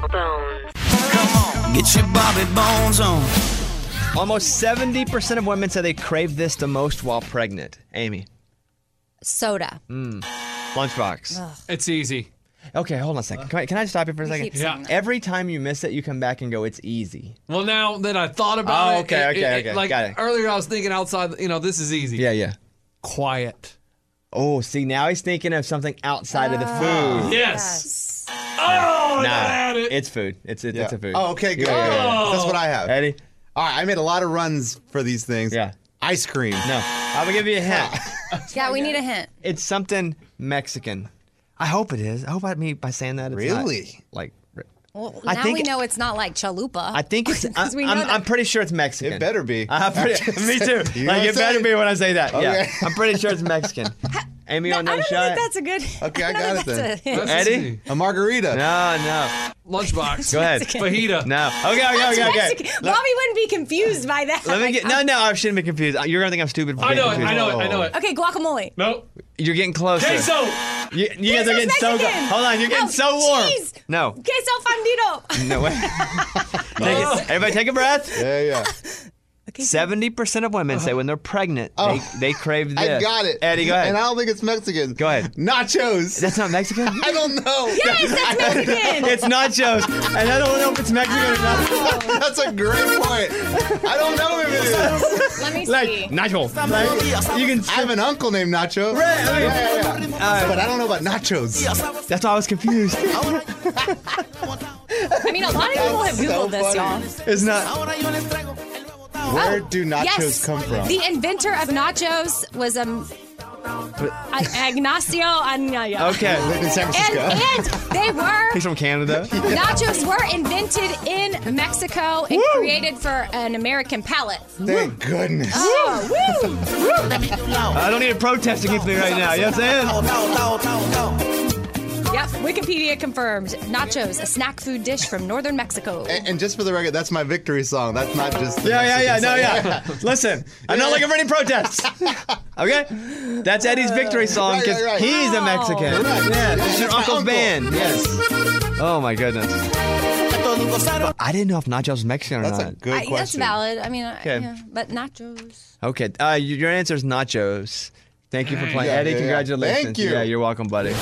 Get your Bobby Bones on. Almost 70% of women say they crave this the most while pregnant. Amy. Soda. Lunchbox. It's easy. Okay, hold on a second. Can I just stop you for a second? keep saying that. Every time you miss it, you come back and go, it's easy. Well, now that I thought about Oh, it, okay. like Got it. earlier, I was thinking outside. This is easy. Yeah. Quiet. Oh, see, now he's thinking of something outside of the food. Yes. Oh, I had it. It's food. It's a food. Oh, okay, good. Yeah. That's what I have. Eddie? All right, I made a lot of runs for these things. Yeah. Ice cream. No. I'm going to give you a hint. Yeah, we need a hint. It's something Mexican. I hope it is. I hope by saying that it's Really? not, like, Well, I now think- we know it's not like chalupa. I think it's. 'Cause we know I'm that- pretty sure it's Mexican. It better be. Me too. You know Like what it better I'm be when I say that. Yeah, Okay. I'm pretty sure it's Mexican. Amy, on I another don't know shot. that that's a good. Okay, I don't got know it that's then. a hint. That's Eddie? easy. A margarita. No. Lunchbox. Go ahead. Fajita. No. Okay. Mexican. Bobby wouldn't be confused by that. Let me get. No, I shouldn't be confused. You're gonna think I'm stupid. For I being know it. confused. I know it. Okay, guacamole. Nope. You're getting closer. Queso. You guys are getting so. Mexican. Hold on, you're getting No, so warm. cheese. No. Queso fundido. No way. Everybody, take a breath. Yeah. 70% of women say when they're pregnant, they crave this. I got it. Eddie, go ahead. And I don't think it's Mexican. Go ahead. Nachos. That's not Mexican? I don't know. Yes, that's Mexican. It's nachos. And I don't know if it's Mexican or not. That's a great point. I don't know if it is. Let me Like, see. nacho. Like, you can. I have an uncle named Nacho. Yeah. But I don't know about nachos. That's why I was confused. I mean, a lot of people have Googled this, y'all. It's not. Where do nachos Yes. come from? The inventor of nachos was Ignacio Anaya. Okay. In San Francisco. And they were He's from Canada. nachos were invented in Mexico and created for an American palate. Thank goodness. Oh, woo! I don't need a protest against me right now. You know what I'm saying? Yep, Wikipedia confirmed. Nachos, a snack food dish from northern Mexico. And just for the record, that's my victory song. That's not just. the Yeah. Mexican No, song. yeah. Listen, I'm not looking for any protests. Okay? That's Eddie's victory song because Right. he's a Mexican. Right. Yeah, this is your That's my uncle's uncle. band. Yes. Oh my goodness. I didn't know if nachos was Mexican or That's a not. good That's question. valid. I mean, Okay. yeah, but nachos. Okay, your answer is nachos. Thank you for playing. Yeah, Eddie, yeah. congratulations. Thank you. Yeah, you're welcome, buddy.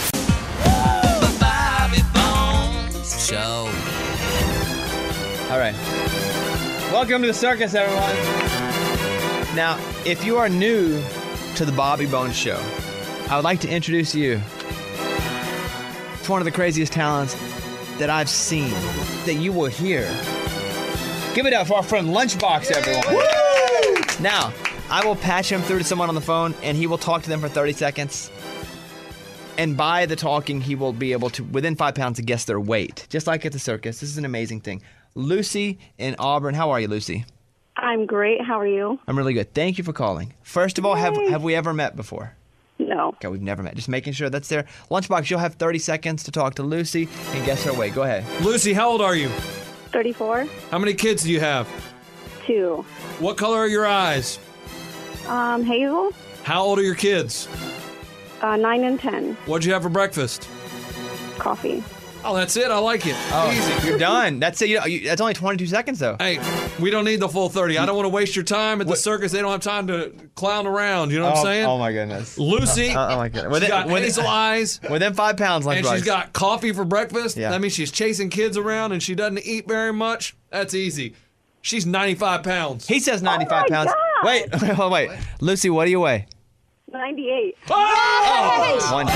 Bobby Bones Show. All right. Welcome to the circus, everyone. Now, if you are new to the Bobby Bones Show, I would like to introduce you to one of the craziest talents that I've seen, that you will hear. Give it up for our friend Lunchbox, everyone. Now, I will patch him through to someone on the phone, and he will talk to them for 30 seconds. And by the talking, he will be able to, within 5 pounds, to guess their weight. Just like at the circus. This is an amazing thing. Lucy in Auburn. How are you, Lucy? I'm great. How are you? I'm really good. Thank you for calling. First of all, have we ever met before? No. Okay, we've never met. Just making sure that's there. Lunchbox, you'll have 30 seconds to talk to Lucy and guess her weight. Go ahead. Lucy, how old are you? 34. How many kids do you have? 2. What color are your eyes? Hazel. How old are your kids? 9 and 10. What'd you have for breakfast? Coffee. Oh, that's it. I like it. Oh, Easy. you're done. That's it. That's only 22 seconds, though. Hey, we don't need the full 30. I don't want to waste your time at the circus. They don't have time to clown around. You know what I'm saying? Oh, my goodness. Lucy, Oh, my goodness. she's got hazel eyes, Within 5 pounds, and Lunchbox. she's got coffee for breakfast. Yeah. That means she's chasing kids around, and she doesn't eat very much. That's easy. She's 95 pounds. He says 95 pounds. God. Wait. Lucy, what do you weigh? 98. Oh! One.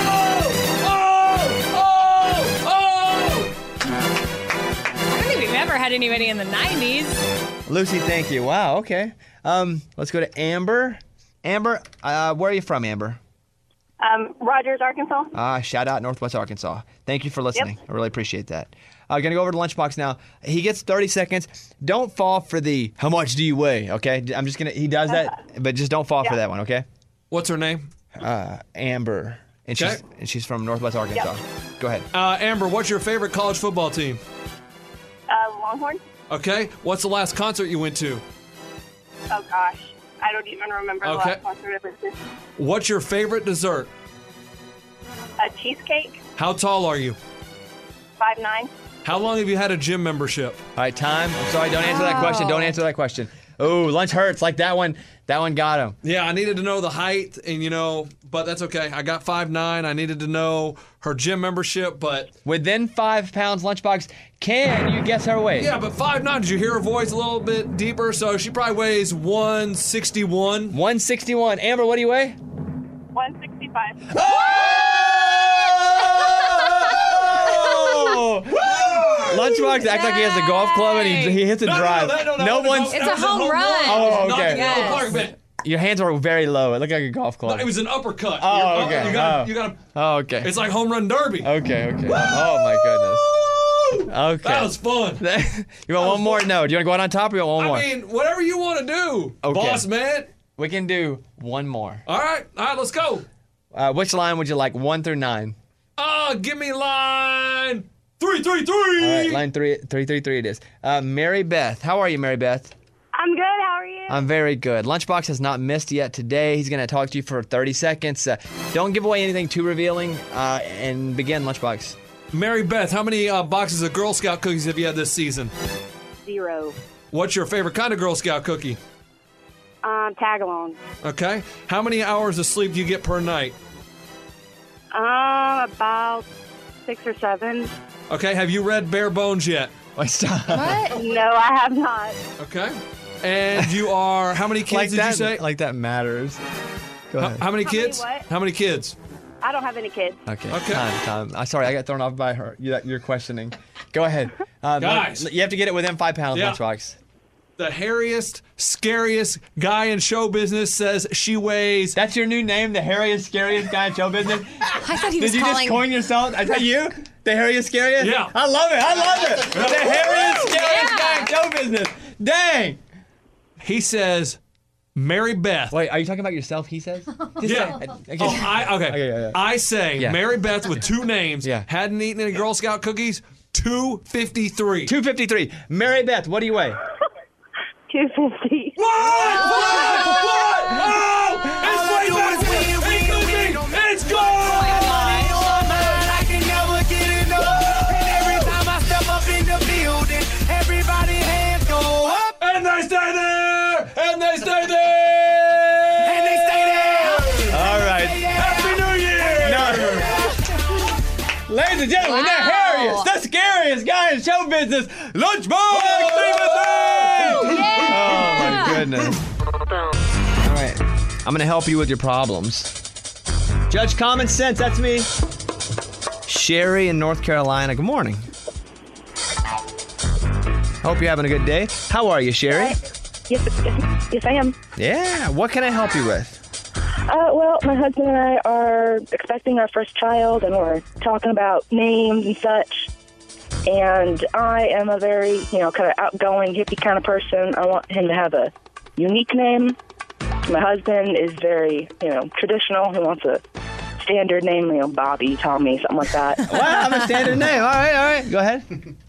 I don't think we've ever had anybody in the 90s. Lucy, thank you. Wow, okay. Let's go to Amber. Amber, where are you from, Amber? Rogers, Arkansas. Shout out Northwest Arkansas. Thank you for listening. I really appreciate that. Gonna go over to Lunchbox now. He gets 30 seconds. Don't fall for the how much do you weigh, okay? I'm just gonna, he does that, but just don't fall for that one, okay? What's her name? Amber. And she's from Northwest Arkansas. Go ahead. Amber, what's your favorite college football team? Longhorn. Okay. What's the last concert you went to? Oh, gosh. I don't even remember Okay. the last concert I went to. What's your favorite dessert? A cheesecake. How tall are you? 5'9". How long have you had a gym membership? All right, time. I'm sorry, don't answer that question. Don't answer that question. Oh, lunch hurts. Like that one got him. Yeah, I needed to know the height, and but that's okay. I got 5'9". I needed to know her gym membership, but Within 5 pounds, Lunchbox, can you guess her weight? yeah, but 5'9". Did you hear her voice a little bit deeper? So she probably weighs 161. 161. Amber, what do you weigh? 165. Oh! Lunchbox acts like he has a golf club and he hits a drive. No one. It's a home run. Oh, Not okay. the ballpark, but Your hands were very low. It looked like a golf club. it was an uppercut. Oh, okay. You gotta. Oh, okay. It's like home run derby. Okay. Oh my goodness. Okay. That was fun. You want one more? No. Do you want to go out on top or you want one more? I mean, whatever you want to do, boss man. We can do one more. All right, let's go. Which line would you like, 1 through 9? Give me line 333. All right, line 333 it is. Mary Beth. How are you, Mary Beth? I'm good. How are you? I'm very good. Lunchbox has not missed yet today. He's going to talk to you for 30 seconds. Don't give away anything too revealing. And begin, Lunchbox. Mary Beth, how many boxes of Girl Scout cookies have you had this season? 0. What's your favorite kind of Girl Scout cookie? Tag-along. Okay. How many hours of sleep do you get per night? About 6 or 7. Okay. Have you read Bare Bones yet? Stop. What? No, I have not. Okay. And you are, how many kids did you say? Like that matters. Go ahead. How many kids? what? How many kids? I don't have any kids. Okay. Time. Sorry, I got thrown off by her. You're questioning. Go ahead. Guys. You have to get it within 5 pounds, Yeah. Lunchbox. The hairiest, scariest guy in show business says she weighs. That's your new name, the hairiest, scariest guy in show business? I thought he was Did you calling. just coin yourself? Is that you? The hairiest, scariest? Yeah. I love it. The hairiest, scariest guy in show business. Dang. He says, Mary Beth. Wait, are you talking about yourself, he says? Yeah. Okay. Okay. I say Yeah. Mary Beth with 2 names. Yeah. Hadn't eaten any Girl Scout cookies. 253. 253. Mary Beth, what do you weigh? 250. What? Oh! It's way back there. It's cooking. It's gone. I can never get enough. And every time I step up in the building, everybody hands go up. And they stay there. And they stay there. And they stay there. All right. Happy New Year. No. Ladies and gentlemen, the hairiest, the scariest guy in show business, Lunchbox Stevenson! Oh, my goodness. All right. I'm going to help you with your problems. Judge Common Sense, that's me. Sherry in North Carolina, good morning. Hope you're having a good day. How are you, Sherry? Yes, I am. Yeah, what can I help you with? Well, my husband and I are expecting our first child, and we're talking about names and such. And I am a very, kind of outgoing, hippie kind of person. I want him to have a unique name. My husband is very, traditional. He wants a standard name, Bobby, Tommy, something like that. Wow, I'm a standard name. All right. Go ahead.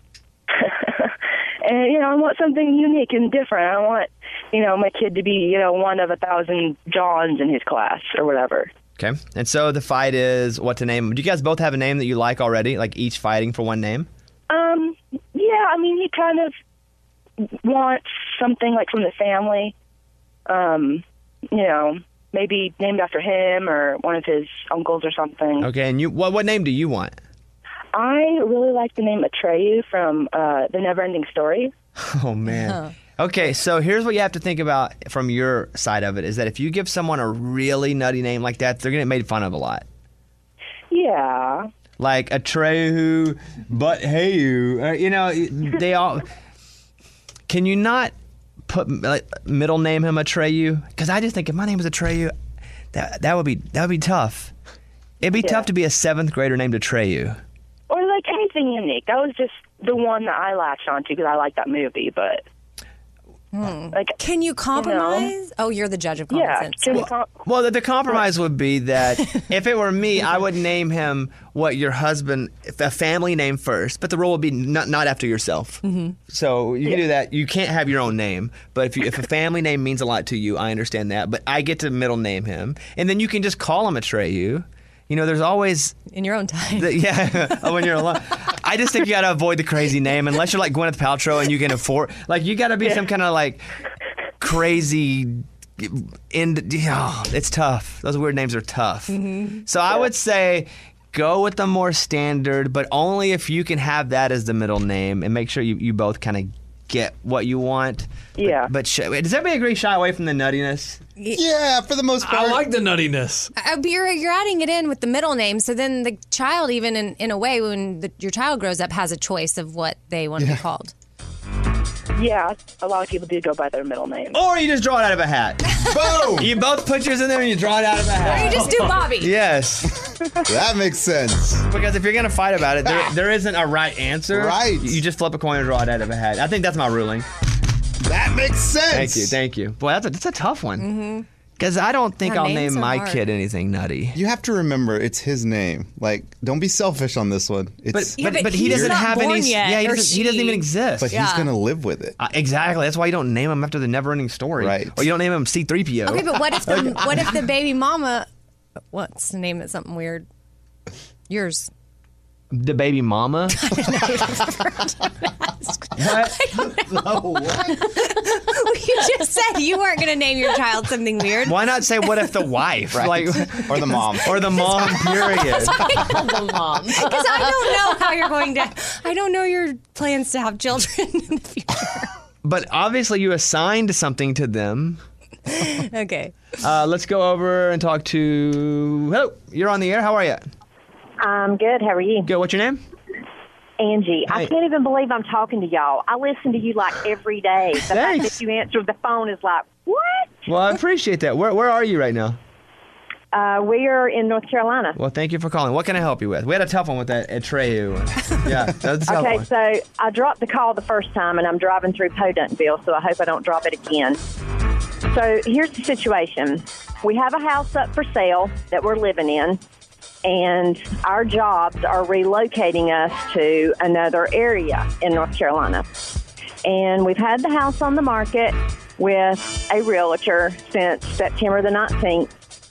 And, I want something unique and different. I want, my kid to be, one of 1,000 Johns in his class or whatever. Okay. And so the fight is what to name him. Do you guys both have a name that you like already, like each fighting for one name? Yeah, he kind of wants something like from the family, maybe named after him or one of his uncles or something. Okay, and what name do you want? I really like the name Atreyu from The Neverending Story. Oh, man. Okay, so here's what you have to think about from your side of it, is that if you give someone a really nutty name like that, they're going to get made fun of a lot. Yeah. Like Atreyu, but hey you, they all. Can you not put middle name him Atreyu? Because I just think if my name was Atreyu, that would be tough. It'd be tough to be a 7th grader named Atreyu. Or like anything unique. That was just the one that I latched onto because I like that movie. But can you compromise? Oh, you're the judge of common sense. Well, the compromise would be that if it were me, I would name him what your husband, a family name first, but the rule would be not after yourself. Mm-hmm. So you can do that. You can't have your own name, but if a family name means a lot to you, I understand that. But I get to middle name him, and then you can just call him Atreyu. There's always... In your own time. When you're alone. I just think you got to avoid the crazy name unless you're like Gwyneth Paltrow and you can afford... Like, you got to be some kind of, like, crazy... it's tough. Those weird names are tough. Mm-hmm. So I would say go with the more standard, but only if you can have that as the middle name and make sure you both kind of get what you want. Yeah. But does everybody agree shy away from the nuttiness? Yeah, for the most part. I like the nuttiness. But you're adding it in with the middle name, so then the child, even in a way, when your child grows up, has a choice of what they want to be called. Yeah, a lot of people do go by their middle name. Or you just draw it out of a hat. Boom! You both put yours in there and you draw it out of a hat. Or you just do Bobby. Yes. That makes sense. Because if you're going to fight about it, there isn't a right answer. Right. You just flip a coin and draw it out of a hat. I think that's my ruling. That makes sense. Thank you. Boy, that's a tough one. Mm-hmm. Because I don't think I'll name my kid anything nutty. You have to remember, it's his name. Like, don't be selfish on this one. It's, but he doesn't have any. Yet, he doesn't even exist. But he's gonna live with it. Exactly. That's why you don't name him after the never-ending story. Right. Or you don't name him C-3PO. Okay, but what if the baby mama wants to name it something weird? Yours. The baby mama? What? You just said you weren't going to name your child something weird. Why not say what if the wife? Right. Like, or the mom. Or the mom, period. The mom. Because I don't know how you're going to. I don't know your plans to have children in the future. But obviously you assigned something to them. Okay. Let's go over and talk to... Hello, you're on the air. How are you? I'm good. How are you? Good. What's your name? Angie. Hi. I can't even believe I'm talking to y'all. I listen to you like every day. The fact that you answered the phone is like, what? Well, I appreciate that. Where are you right now? We are in North Carolina. Well, thank you for calling. What can I help you with? We had a tough one with that Atreyu. Yeah, that was a tough Okay, one. so I dropped the call the first time, and I'm driving through Podunkville, so I hope I don't drop it again. So here's the situation. We have a house up for sale that we're living in, and our jobs are relocating us to another area in North Carolina. And we've had the house on the market with a realtor since September the 19th.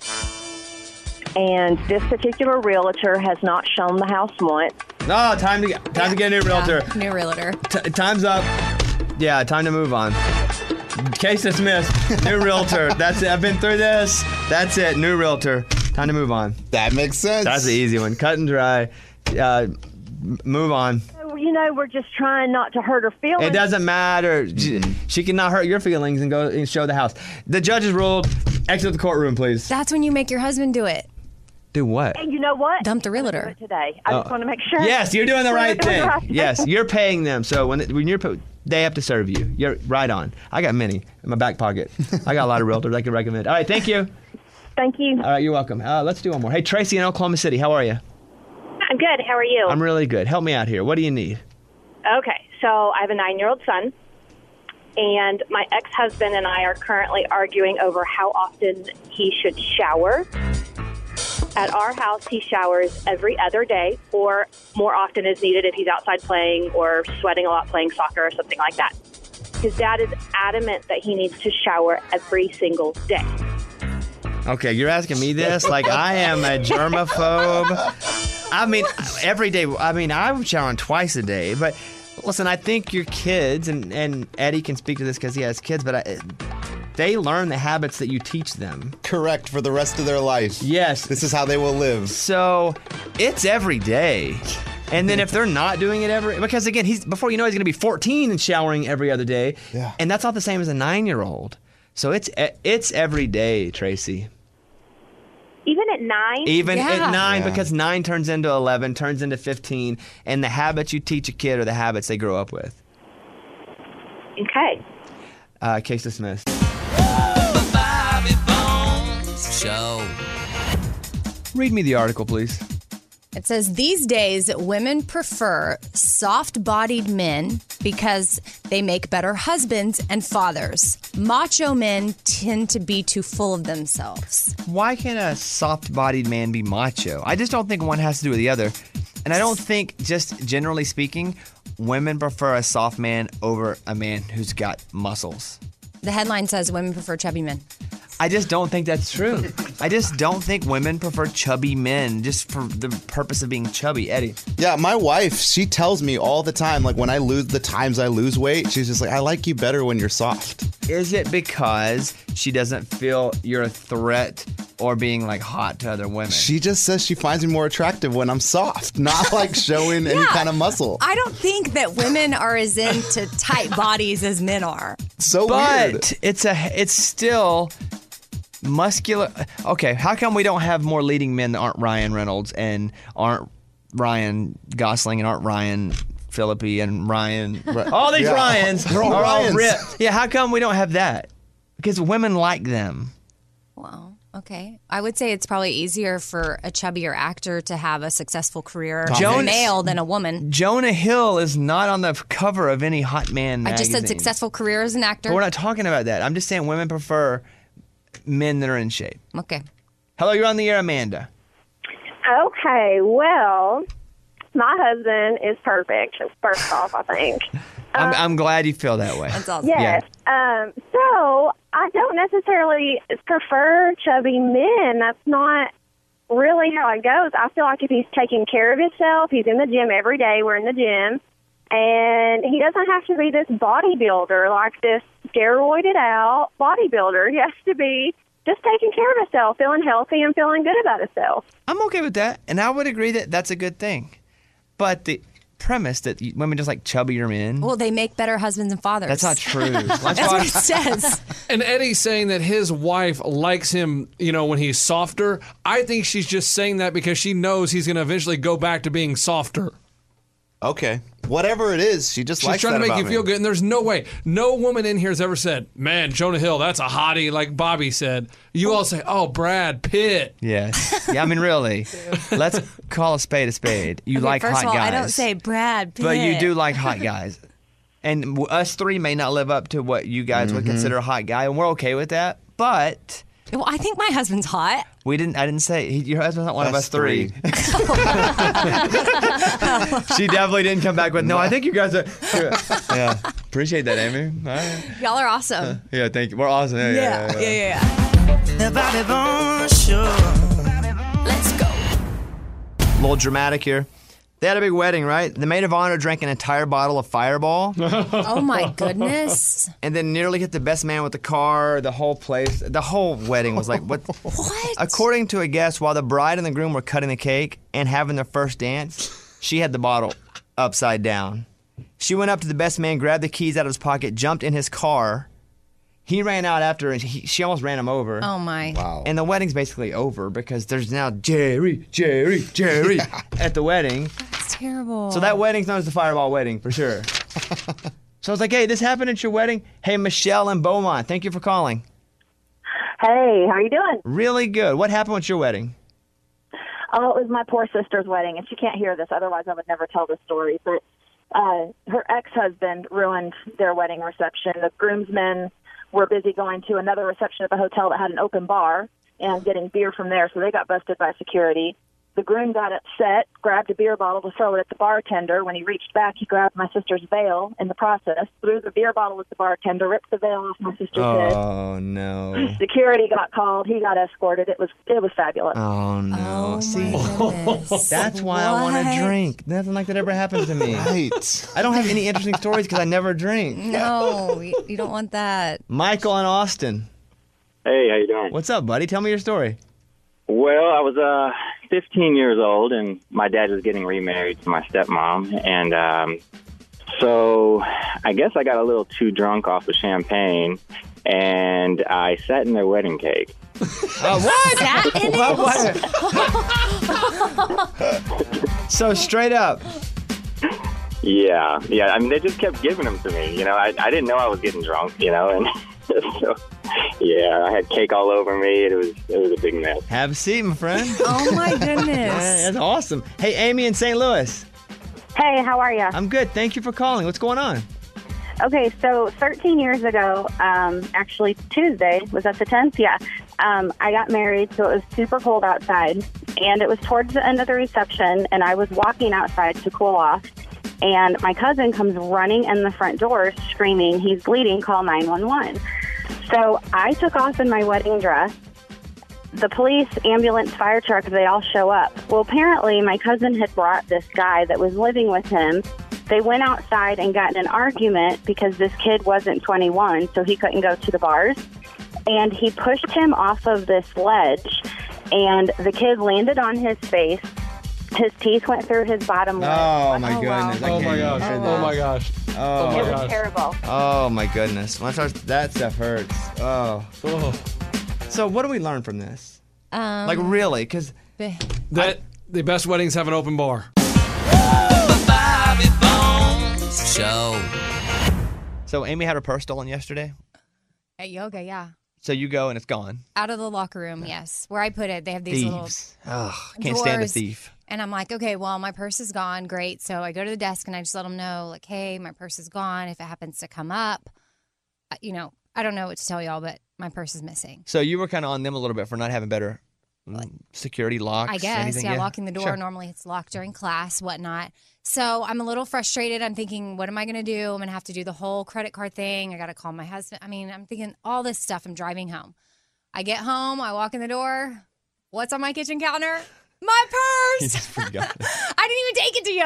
And this particular realtor has not shown the house once. No, time to get a new realtor. New realtor. Time's up. Yeah, time to move on. Case dismissed. New realtor. That's it. I've been through this. That's it. New realtor. Time to move on. That makes sense. That's the easy one. Cut and dry. Move on. You know, we're just trying not to hurt her feelings. It doesn't matter. She cannot hurt your feelings and go and show the house. The judge has ruled. Exit the courtroom, please. That's when you make your husband do it. Do what? And you know what? Dump the realtor. Do it today. I just want to make sure. Yes, you're doing the right We're doing thing. the right thing. Yes, you're paying them. So when you're they have to serve you. You're right on. I got many in my back pocket. I got a lot of realtors I can recommend. All right, thank you. Thank you. All right, you're welcome. Let's do one more. Hey, Tracy in Oklahoma City, how are you? I'm good. How are you? I'm really good. Help me out here. What do you need? Okay, so I have a 9-year-old son, and my ex-husband and I are currently arguing over how often he should shower. At our house, he showers every other day, or more often as needed if he's outside playing or sweating a lot playing soccer or something like that. His dad is adamant that he needs to shower every single day. Okay, you're asking me this? Like I am a germaphobe. I mean, every day. I mean, I'm showering twice a day. But listen, I think your kids, and Eddie can speak to this because he has kids, but they learn the habits that you teach them. Correct, for the rest of their life. Yes. This is how they will live. So it's every day. And then if they're not doing it because again, before you know, he's going to be 14 and showering every other day. Yeah. And that's not the same as a 9-year-old. So it's every day, Tracy. Even at 9? Even at 9, because 9 turns into 11, turns into 15, and the habits you teach a kid are the habits they grow up with. Okay. Case dismissed. Show. Read me the article, please. It says these days women prefer soft-bodied men because they make better husbands and fathers. Macho men tend to be too full of themselves. Why can't a soft-bodied man be macho? I just don't think one has to do with the other. And I don't think, just generally speaking, women prefer a soft man over a man who's got muscles. The headline says women prefer chubby men. I just don't think that's true. I just don't think women prefer chubby men just for the purpose of being chubby. Eddie. Yeah, my wife, she tells me all the time, like when I lose the times I lose weight, she's just like, I like you better when you're soft. Is it because she doesn't feel you're a threat or being like hot to other women? She just says she finds me more attractive when I'm soft, not like showing any kind of muscle. I don't think that women are as into tight bodies as men are. So but weird. It's still muscular. Okay, how come we don't have more leading men that aren't Ryan Reynolds and aren't Ryan Gosling and aren't Ryan Philippi and Ryan. All these Ryans They're all are all Ryans. ripped. Yeah, how come we don't have that? Because women like them. Well, okay. I would say it's probably easier for a chubbier actor to have a successful career as a Jonas- male than a woman. Jonah Hill is not on the cover of any hot man I just magazine. said successful career as an actor. But we're not talking about that. I'm just saying women prefer men that are in shape. Okay. Hello, you're on the air, Amanda. Okay, well, my husband is perfect, first off, I think. I'm glad you feel that way. That's awesome. Yes. So I don't necessarily prefer chubby men. That's not really how it goes. I feel like if he's taking care of himself, he's in the gym every day. We're in the gym. And he doesn't have to be this bodybuilder, like this steroided out bodybuilder. He has to be just taking care of himself, feeling healthy and feeling good about himself. I'm okay with that, and I would agree that that's a good thing. But the premise that women just like chubbier men, Well, they make better husbands and fathers. that's not true. That's what it says. And Eddie's saying that his wife likes him, when he's softer. I think she's just saying that because she knows he's going to eventually go back to being softer. Okay. Whatever it is, she just She's likes trying to that make about you me. feel good, and there's no way. No woman in here has ever said, man, Jonah Hill, that's a hottie, like Bobby said. You all say, oh, Brad Pitt. Yes. Yeah, I mean, really. Let's call a spade a spade. You Okay, like first hot of all, guys. I don't say Brad Pitt. But you do like hot guys. And us three may not live up to what you guys would consider a hot guy, and we're okay with that. But Well, I think my husband's hot. I didn't say your husband's not one of us three. She definitely didn't come back with no. I think you guys are. Yeah, appreciate that, Amy. All right. Y'all are awesome. Yeah, thank you. We're awesome. Yeah. The Bobby Bones Show. Let's go. A little dramatic here. They had a big wedding, right? The maid of honor drank an entire bottle of Fireball. Oh, my goodness. And then nearly hit the best man with the car, the whole place. The whole wedding was like, what? What? According to a guest, while the bride and the groom were cutting the cake and having their first dance, she had the bottle upside down. She went up to the best man, grabbed the keys out of his pocket, jumped in his car. He ran out after her, and she almost ran him over. Oh, my. Wow. And the wedding's basically over because there's now Jerry at the wedding. That's terrible. So that wedding's known as the Fireball wedding, for sure. So I was like, hey, this happened at your wedding? Hey, Michelle and Beaumont, thank you for calling. Hey, how you doing? Really good. What happened with your wedding? Oh, it was my poor sister's wedding, and she can't hear this. Otherwise, I would never tell this story. But her ex-husband ruined their wedding reception. The groomsmen were busy going to another reception at the hotel that had an open bar and getting beer from there, so they got busted by security. The groom got upset, grabbed a beer bottle to throw it at the bartender. When he reached back, he grabbed my sister's veil in the process, threw the beer bottle at the bartender, ripped the veil off my sister's head. Oh, no. Security got called. He got escorted. It was fabulous. Oh, no. Oh, See, my goodness. that's why I want to What? drink. Nothing like that ever happened to me. Right. I don't have any interesting stories because I never drink. No, you don't want that. Michael and Austin. Hey, how you doing? What's up, buddy? Tell me your story. Well, I was 15 years old, and my dad was getting remarried to my stepmom, and so I guess I got a little too drunk off the champagne, and I sat in their wedding cake. What? Sat in it? So straight up. Yeah. I mean, they just kept giving them to me. I didn't know I was getting drunk. And so yeah, I had cake all over me. It was a big mess. Have a seat, my friend. Oh, my goodness. Yeah, that's awesome. Hey, Amy in St. Louis. Hey, how are you? I'm good. Thank you for calling. What's going on? Okay, so 13 years ago, actually Tuesday, was that the 10th? Yeah. I got married, so it was super cold outside, and it was towards the end of the reception, and I was walking outside to cool off, and my cousin comes running in the front door screaming, "He's bleeding, call 911." So I took off in my wedding dress. The police, ambulance, fire truck, they all show up. Well, apparently my cousin had brought this guy that was living with him. They went outside and got in an argument because this kid wasn't 21, so he couldn't go to the bars. And he pushed him off of this ledge, and the kid landed on his face. His teeth went through his bottom lip. Oh, my goodness. Oh, my gosh. Oh, my gosh. Oh, my It was gosh. terrible. Oh, my goodness. That stuff hurts. Oh. So what do we learn from this? Like, really? Because That the best weddings have an open bar. Bobby Bones. Show. So Amy had her purse stolen yesterday. At yoga, yeah. So you go and it's gone. Out of the locker room, yes. Where I put it, they have these Thieves. little Ugh, can't stand a drawers. thief. And I'm like, okay, well, my purse is gone. Great. So I go to the desk and I just let them know, like, hey, my purse is gone. If it happens to come up, I don't know what to tell y'all, but my purse is missing. So you were kind of on them a little bit for not having better security locks. I guess, anything? yeah, locking the door. Sure. Normally it's locked during class, whatnot. So I'm a little frustrated. I'm thinking, what am I going to do? I'm going to have to do the whole credit card thing. I got to call my husband. I mean, I'm thinking all this stuff. I'm driving home. I get home. I walk in the door. What's on my kitchen counter? My You purse. just forgot. I didn't even take it to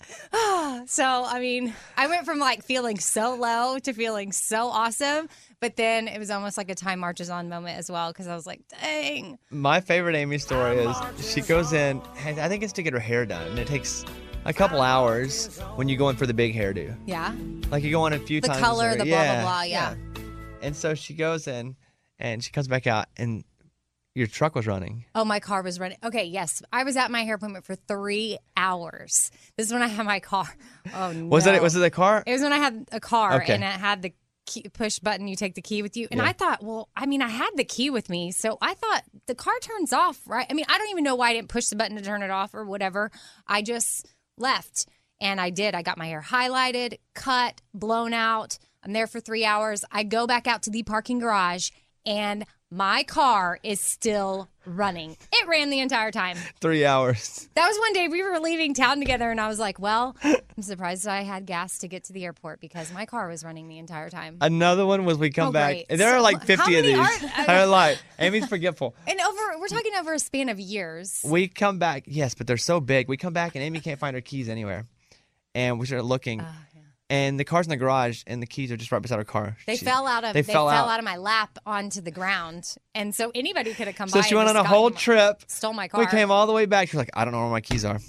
yoga. So, I mean, I went from like feeling so low to feeling so awesome. But then it was almost like a time marches on moment as well because I was like, dang. My favorite Amy story is she goes in, and I think it's to get her hair done, and it takes a couple hours when you go in for the big hairdo. Yeah. Like you go in a few The times. color, the blah, blah, blah, yeah. And so she goes in, and she comes back out, and your truck was running. Oh, my car was running. Okay, yes. I was at my hair appointment for 3 hours. This is when I had my car. Oh, no. Was it the car? It was when I had a car, Okay. and it had the key, push button. You take the key with you. And Yeah. I thought, well, I mean, I had the key with me, so I thought the car turns off, right? I mean, I don't even know why I didn't push the button to turn it off or whatever. I just left, and I did. I got my hair highlighted, cut, blown out. I'm there for 3 hours. I go back out to the parking garage, and my car is still running. It ran the entire time. 3 hours. That was one day we were leaving town together, and I was like, well, I'm surprised I had gas to get to the airport because my car was running the entire time. Another one was we come Oh, back. great. And there are like 50 How of many these. are- I like Amy's forgetful. And we're talking over a span of years. We come back, yes, but they're so big. We come back and Amy can't find her keys anywhere. And we start looking. And the car's in the garage and the keys are just right beside her car. They fell out of they fell out. out of my lap onto the ground, and so anybody could have come So by. she and went on just a whole gotten- trip. stole my car. We came all the way back. She was like, I don't know where my keys are.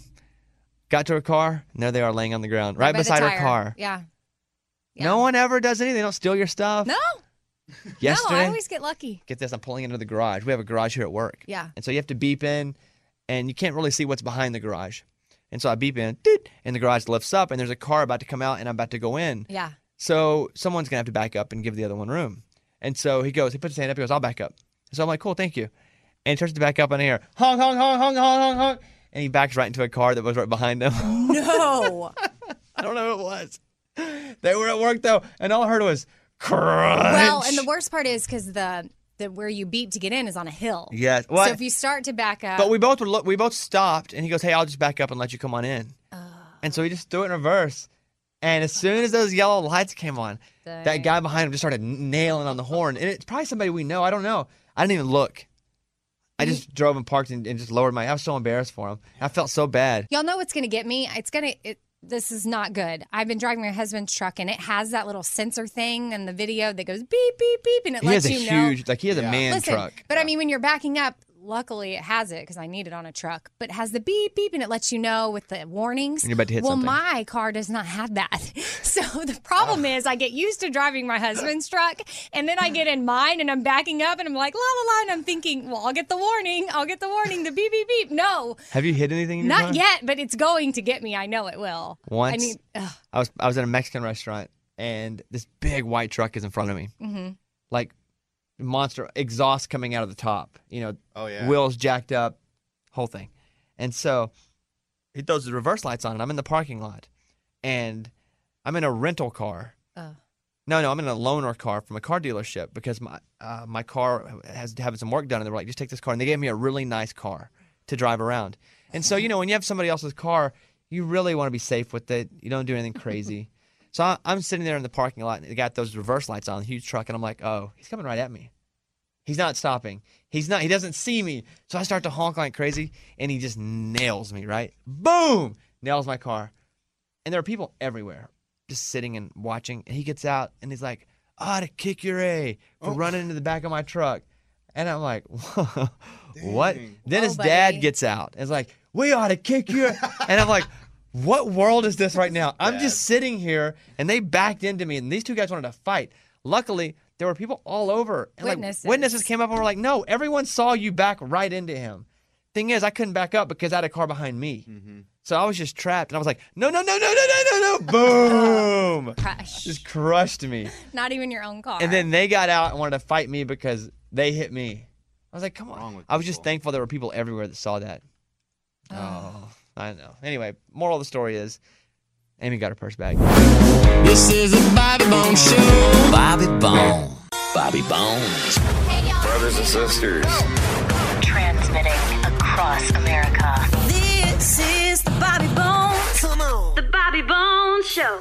Got to her car, and there they are laying on the ground, right by the beside her tire. car. Yeah. No one ever does anything. They don't steal your stuff. No. Yesterday, No, I always get lucky. get this, I'm pulling into the garage. We have a garage here at work. Yeah. And so you have to beep in, and you can't really see what's behind the garage. And so I beep in, doot, and the garage lifts up, and there's a car about to come out, and I'm about to go in. Yeah. So someone's going to have to back up and give the other one room. And so he puts his hand up, he goes, I'll back up. So I'm like, cool, thank you. And he starts to back up, and I hear, honk, honk, honk, honk, honk, honk, honk. And he backs right into a car that was right behind him. No. I don't know who it was. They were at work, though, and all I heard was, crunch. Well, and the worst part is because the where you beep to get in is on a hill. Yes. So if you start to back up. But we both stopped, and he goes, hey, I'll just back up and let you come on in. And so he just threw it in reverse. And as soon as those yellow lights came on, that guy behind him just started nailing on the horn. And it's probably somebody we know. I don't know. I didn't even look. I just drove and parked and just lowered I was so embarrassed for him. I felt so bad. Y'all know what's going to get me? This is not good. I've been driving my husband's truck, and it has that little sensor thing in the video that goes beep, beep, beep, and it He lets has a you know. huge, he has a man Listen, truck. But I mean, when you're backing up, luckily it has it because I need it on a truck. But it has the beep, beep, and it lets you know with the warnings. And you're about to hit well, something. my car does not have that. So the problem is I get used to driving my husband's truck, and then I get in mine, and I'm backing up, and I'm like, la, la, la, and I'm thinking, well, I'll get the warning, the beep, beep, beep. No. Have you hit anything in your car? Not yet, but it's going to get me. I know it will. Once, I mean, I was at a Mexican restaurant, and this big white truck is in front of me. Mhm. Like monster exhaust coming out of the top. Oh, yeah. Wheels jacked up, whole thing. And so he throws the reverse lights on, and I'm in the parking lot, and I'm in a rental car. No, I'm in a loaner car from a car dealership because my car has having some work done, and they were like, just take this car. And they gave me a really nice car to drive around. And so, when you have somebody else's car, you really want to be safe with it. You don't do anything crazy. So I'm sitting there in the parking lot, and they got those reverse lights on, huge truck, and I'm like, oh, he's coming right at me. He's not stopping. He doesn't see me. So I start to honk like crazy, and he just nails me, right? Boom! Nails my car. And there are people everywhere just sitting and watching. And he gets out, and he's like, I ought to kick your A for running into the back of my truck. And I'm like, what? Then his dad gets out. And it's like, we ought to kick your... And I'm like, what world is this right now? I'm just sitting here, and they backed into me, and these two guys wanted to fight. Luckily, there were people all over. And Witnesses. witnesses came up and were like, no, everyone saw you back right into him. thing is, I couldn't back up because I had a car behind me. Mm-hmm. So I was just trapped, and I was like, no, boom. Crush. Just crushed me. Not even your own car. And then they got out and wanted to fight me because they hit me. I was like, come on. I was just thankful there were people everywhere that saw that. Oh, I know. Anyway, moral of the story is, Amy got her purse back. This is a Bobby Bones Show. Bobby Bone. Bobby Bones. Brothers and sisters. Transmitting across America. This is the Bobby Bones. Come on. The Bobby Bones Show.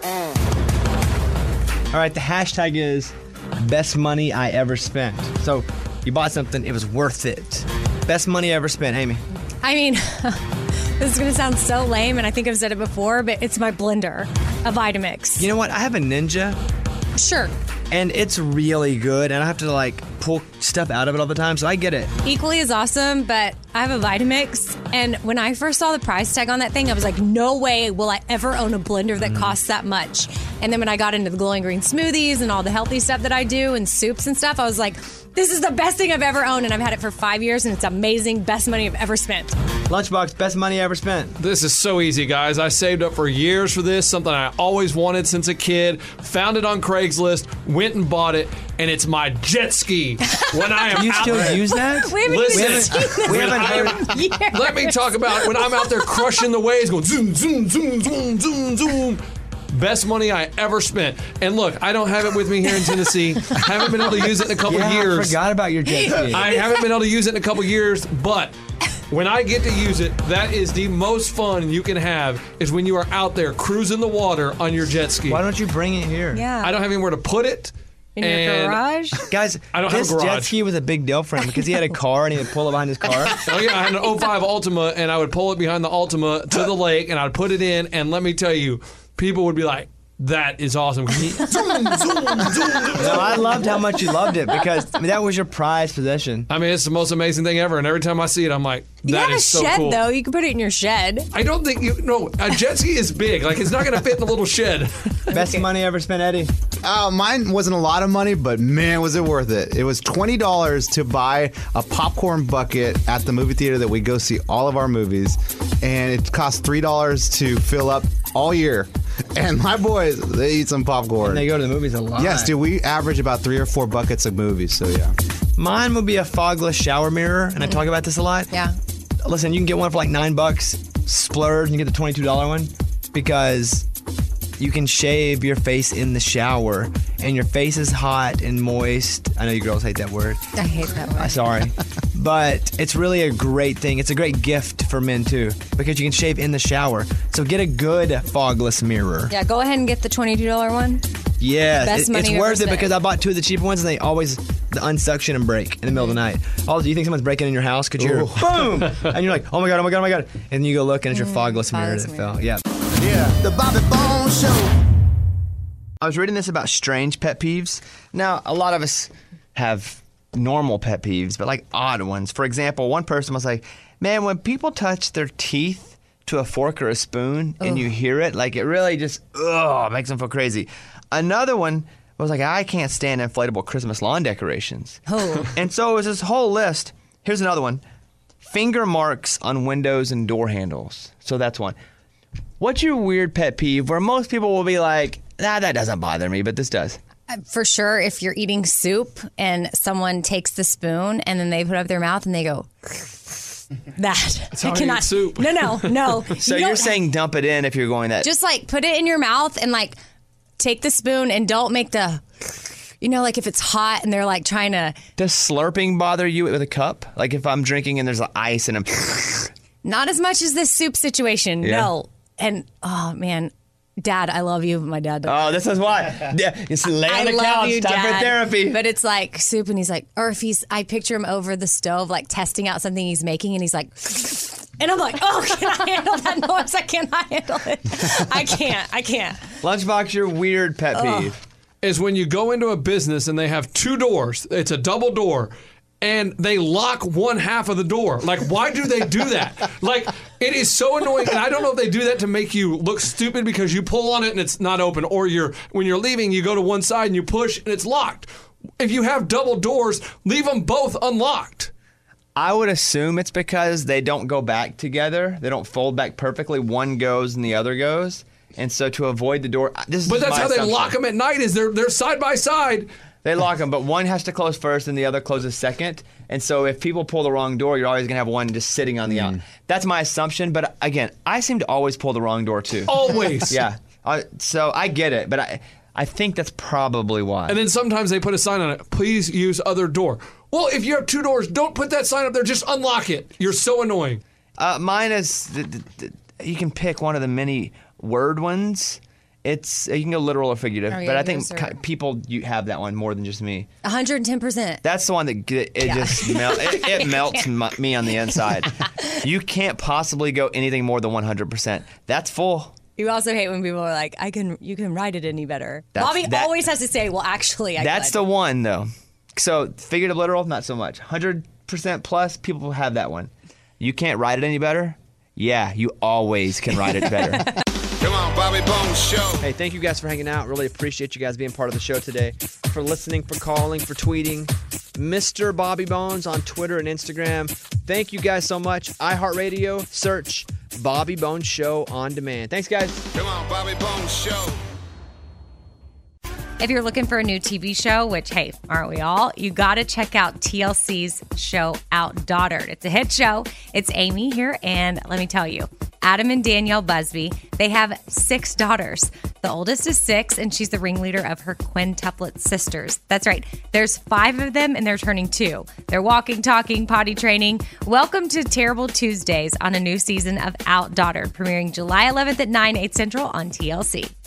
All right, the hashtag is best money I ever spent. So you bought something, it was worth it. Best money I ever spent, Amy. I mean, this is going to sound so lame, and I think I've said it before, but it's my blender, a Vitamix. You know what? I have a Ninja. Sure. And it's really good, and I have to like pull stuff out of it all the time, so I get it. Equally as awesome, but I have a Vitamix, and when I first saw the price tag on that thing, I was like, no way will I ever own a blender that costs that much. And then when I got into the Glowing Green smoothies and all the healthy stuff that I do and soups and stuff, I was like, this is the best thing I've ever owned, and I've had it for 5 years, and it's amazing. Best money I've ever spent. Lunchbox, best money I ever spent. This is so easy, guys. I saved up for years for this, something I always wanted since a kid. Found it on Craigslist, went and bought it, and it's my jet ski. When I am You out still there. use that? We haven't Listen, even seen this we haven't in heard- years. Let me talk about when I'm out there crushing the waves, going zoom, zoom, zoom, zoom, zoom, zoom. Best money I ever spent. And look, I don't have it with me here in Tennessee. Haven't been able to use it in a couple years. I forgot about your jet ski. I haven't been able to use it in a couple years, but when I get to use it, that is the most fun you can have, is when you are out there cruising the water on your jet ski. Why don't you bring it here? Yeah. I don't have anywhere to put it. In your and garage? Guys, I don't have this a garage. jet ski was a big deal for him because he had a car and he would pull it behind his car. Oh yeah, I had an 05 Altima, and I would pull it behind the Altima to the lake, and I'd put it in, and let me tell you, people would be like, that is awesome. No, I loved how much you loved it because that was your prized possession. I mean, it's the most amazing thing ever, and every time I see it, I'm like, You that have a is so shed, cool. though. You can put it in your shed. I don't think a jet ski is big. Like, it's not going to fit in a little shed. Best money ever spent, Eddie? Mine wasn't a lot of money, but man, was it worth it. It was $20 to buy a popcorn bucket at the movie theater that we go see all of our movies. And it cost $3 to fill up all year. And my boys, they eat some popcorn. And they go to the movies a lot. Yes, dude, we average about 3 or 4 buckets of movies, so yeah. Mine would be a fogless shower mirror, and I talk about this a lot. Yeah. Listen, you can get one for like $9, splurge, and you get the $22 one because you can shave your face in the shower, and your face is hot and moist. I know you girls hate that word. I hate that word. Sorry. But it's really a great thing. It's a great gift for men, too, because you can shave in the shower. So get a good fogless mirror. Yeah, go ahead and get the $22 one. Yes, Best money it's you've worth ever it spent. because I bought 2 of the cheaper ones, and they always unsuction and break in the middle of the night. Also, do you think someone's breaking in your house? Because you're boom, and you're like, oh my god, oh my god, oh my god, and then you go look, and it's your fogless mirror that fell. Yeah. The Bobby Bones Show. I was reading this about strange pet peeves. Now, a lot of us have normal pet peeves, but like odd ones. For example, one person was like, man, when people touch their teeth to a fork or a spoon and you hear it, like it really just makes them feel crazy. Another one was like, I can't stand inflatable Christmas lawn decorations. Oh. And so it was this whole list. Here's another one. Finger marks on windows and door handles. So that's one. What's your weird pet peeve where most people will be like, that doesn't bother me, but this does? For sure, if you're eating soup and someone takes the spoon and then they put it up their mouth and they go, that. That's how I eat soup. No. So you're saying dump it in if you're going that. Just like put it in your mouth and like take the spoon and don't make the, like if it's hot and they're like trying to. Does slurping bother you with a cup? Like if I'm drinking and there's ice and I'm. Not as much as this soup situation. Yeah. No. And oh man, Dad, I love you, but my dad doesn't. Oh, this is why. Yeah, it's lay on the I love couch. you, Time Dad. for therapy. But it's like soup, and he's like, or if I picture him over the stove, like testing out something he's making, and he's like, and I'm like, oh, can I handle that noise? I cannot handle it. I can't. Lunchbox, your weird pet peeve. Is when you go into a business and they have 2 doors. It's a double door. And they lock one half of the door. Like, why do they do that? Like, it is so annoying. And I don't know if they do that to make you look stupid because you pull on it and it's not open. Or when you're leaving, you go to one side and you push and it's locked. If you have double doors, leave them both unlocked. I would assume it's because they don't go back together. They don't fold back perfectly. One goes and the other goes. And so to avoid the door, this is But that's my how they assumption. lock them at night. Is they're side by side. They lock them, but one has to close first and the other closes second. And so if people pull the wrong door, you're always going to have one just sitting on the out. That's my assumption. But again, I seem to always pull the wrong door too. Always. Yeah. So I get it, but I think that's probably why. And then sometimes they put a sign on it. Please use other door. Well, if you have two doors, don't put that sign up there. Just unlock it. You're so annoying. Mine is you can pick one of the many word ones. It's you can go literal or figurative, but I think people you have that one more than just me. 110%. That's the one that it melts me on the inside. You can't possibly go anything more than 100%. That's full. You also hate when people are like, you can write it any better. Bobby always has to say, well, actually, That's the one though. So figurative, literal, not so much. 100% plus, people have that one. You can't write it any better? Yeah, you always can write it better. Come on, Bobby Bones Show. Hey, thank you guys for hanging out. Really appreciate you guys being part of the show today. For listening, for calling, for tweeting. Mr. Bobby Bones on Twitter and Instagram. Thank you guys so much. iHeartRadio, search Bobby Bones Show on demand. Thanks, guys. Come on, Bobby Bones Show. If you're looking for a new TV show, which, hey, aren't we all? You got to check out TLC's show Outdaughtered. It's a hit show. It's Amy here, and let me tell you, Adam and Danielle Busby, they have 6 daughters. The oldest is 6, and she's the ringleader of her quintuplet sisters. That's right. There's 5 of them, and they're turning 2. They're walking, talking, potty training. Welcome to Terrible Tuesdays on a new season of Outdaughtered, premiering July 11th at 9, 8 Central on TLC.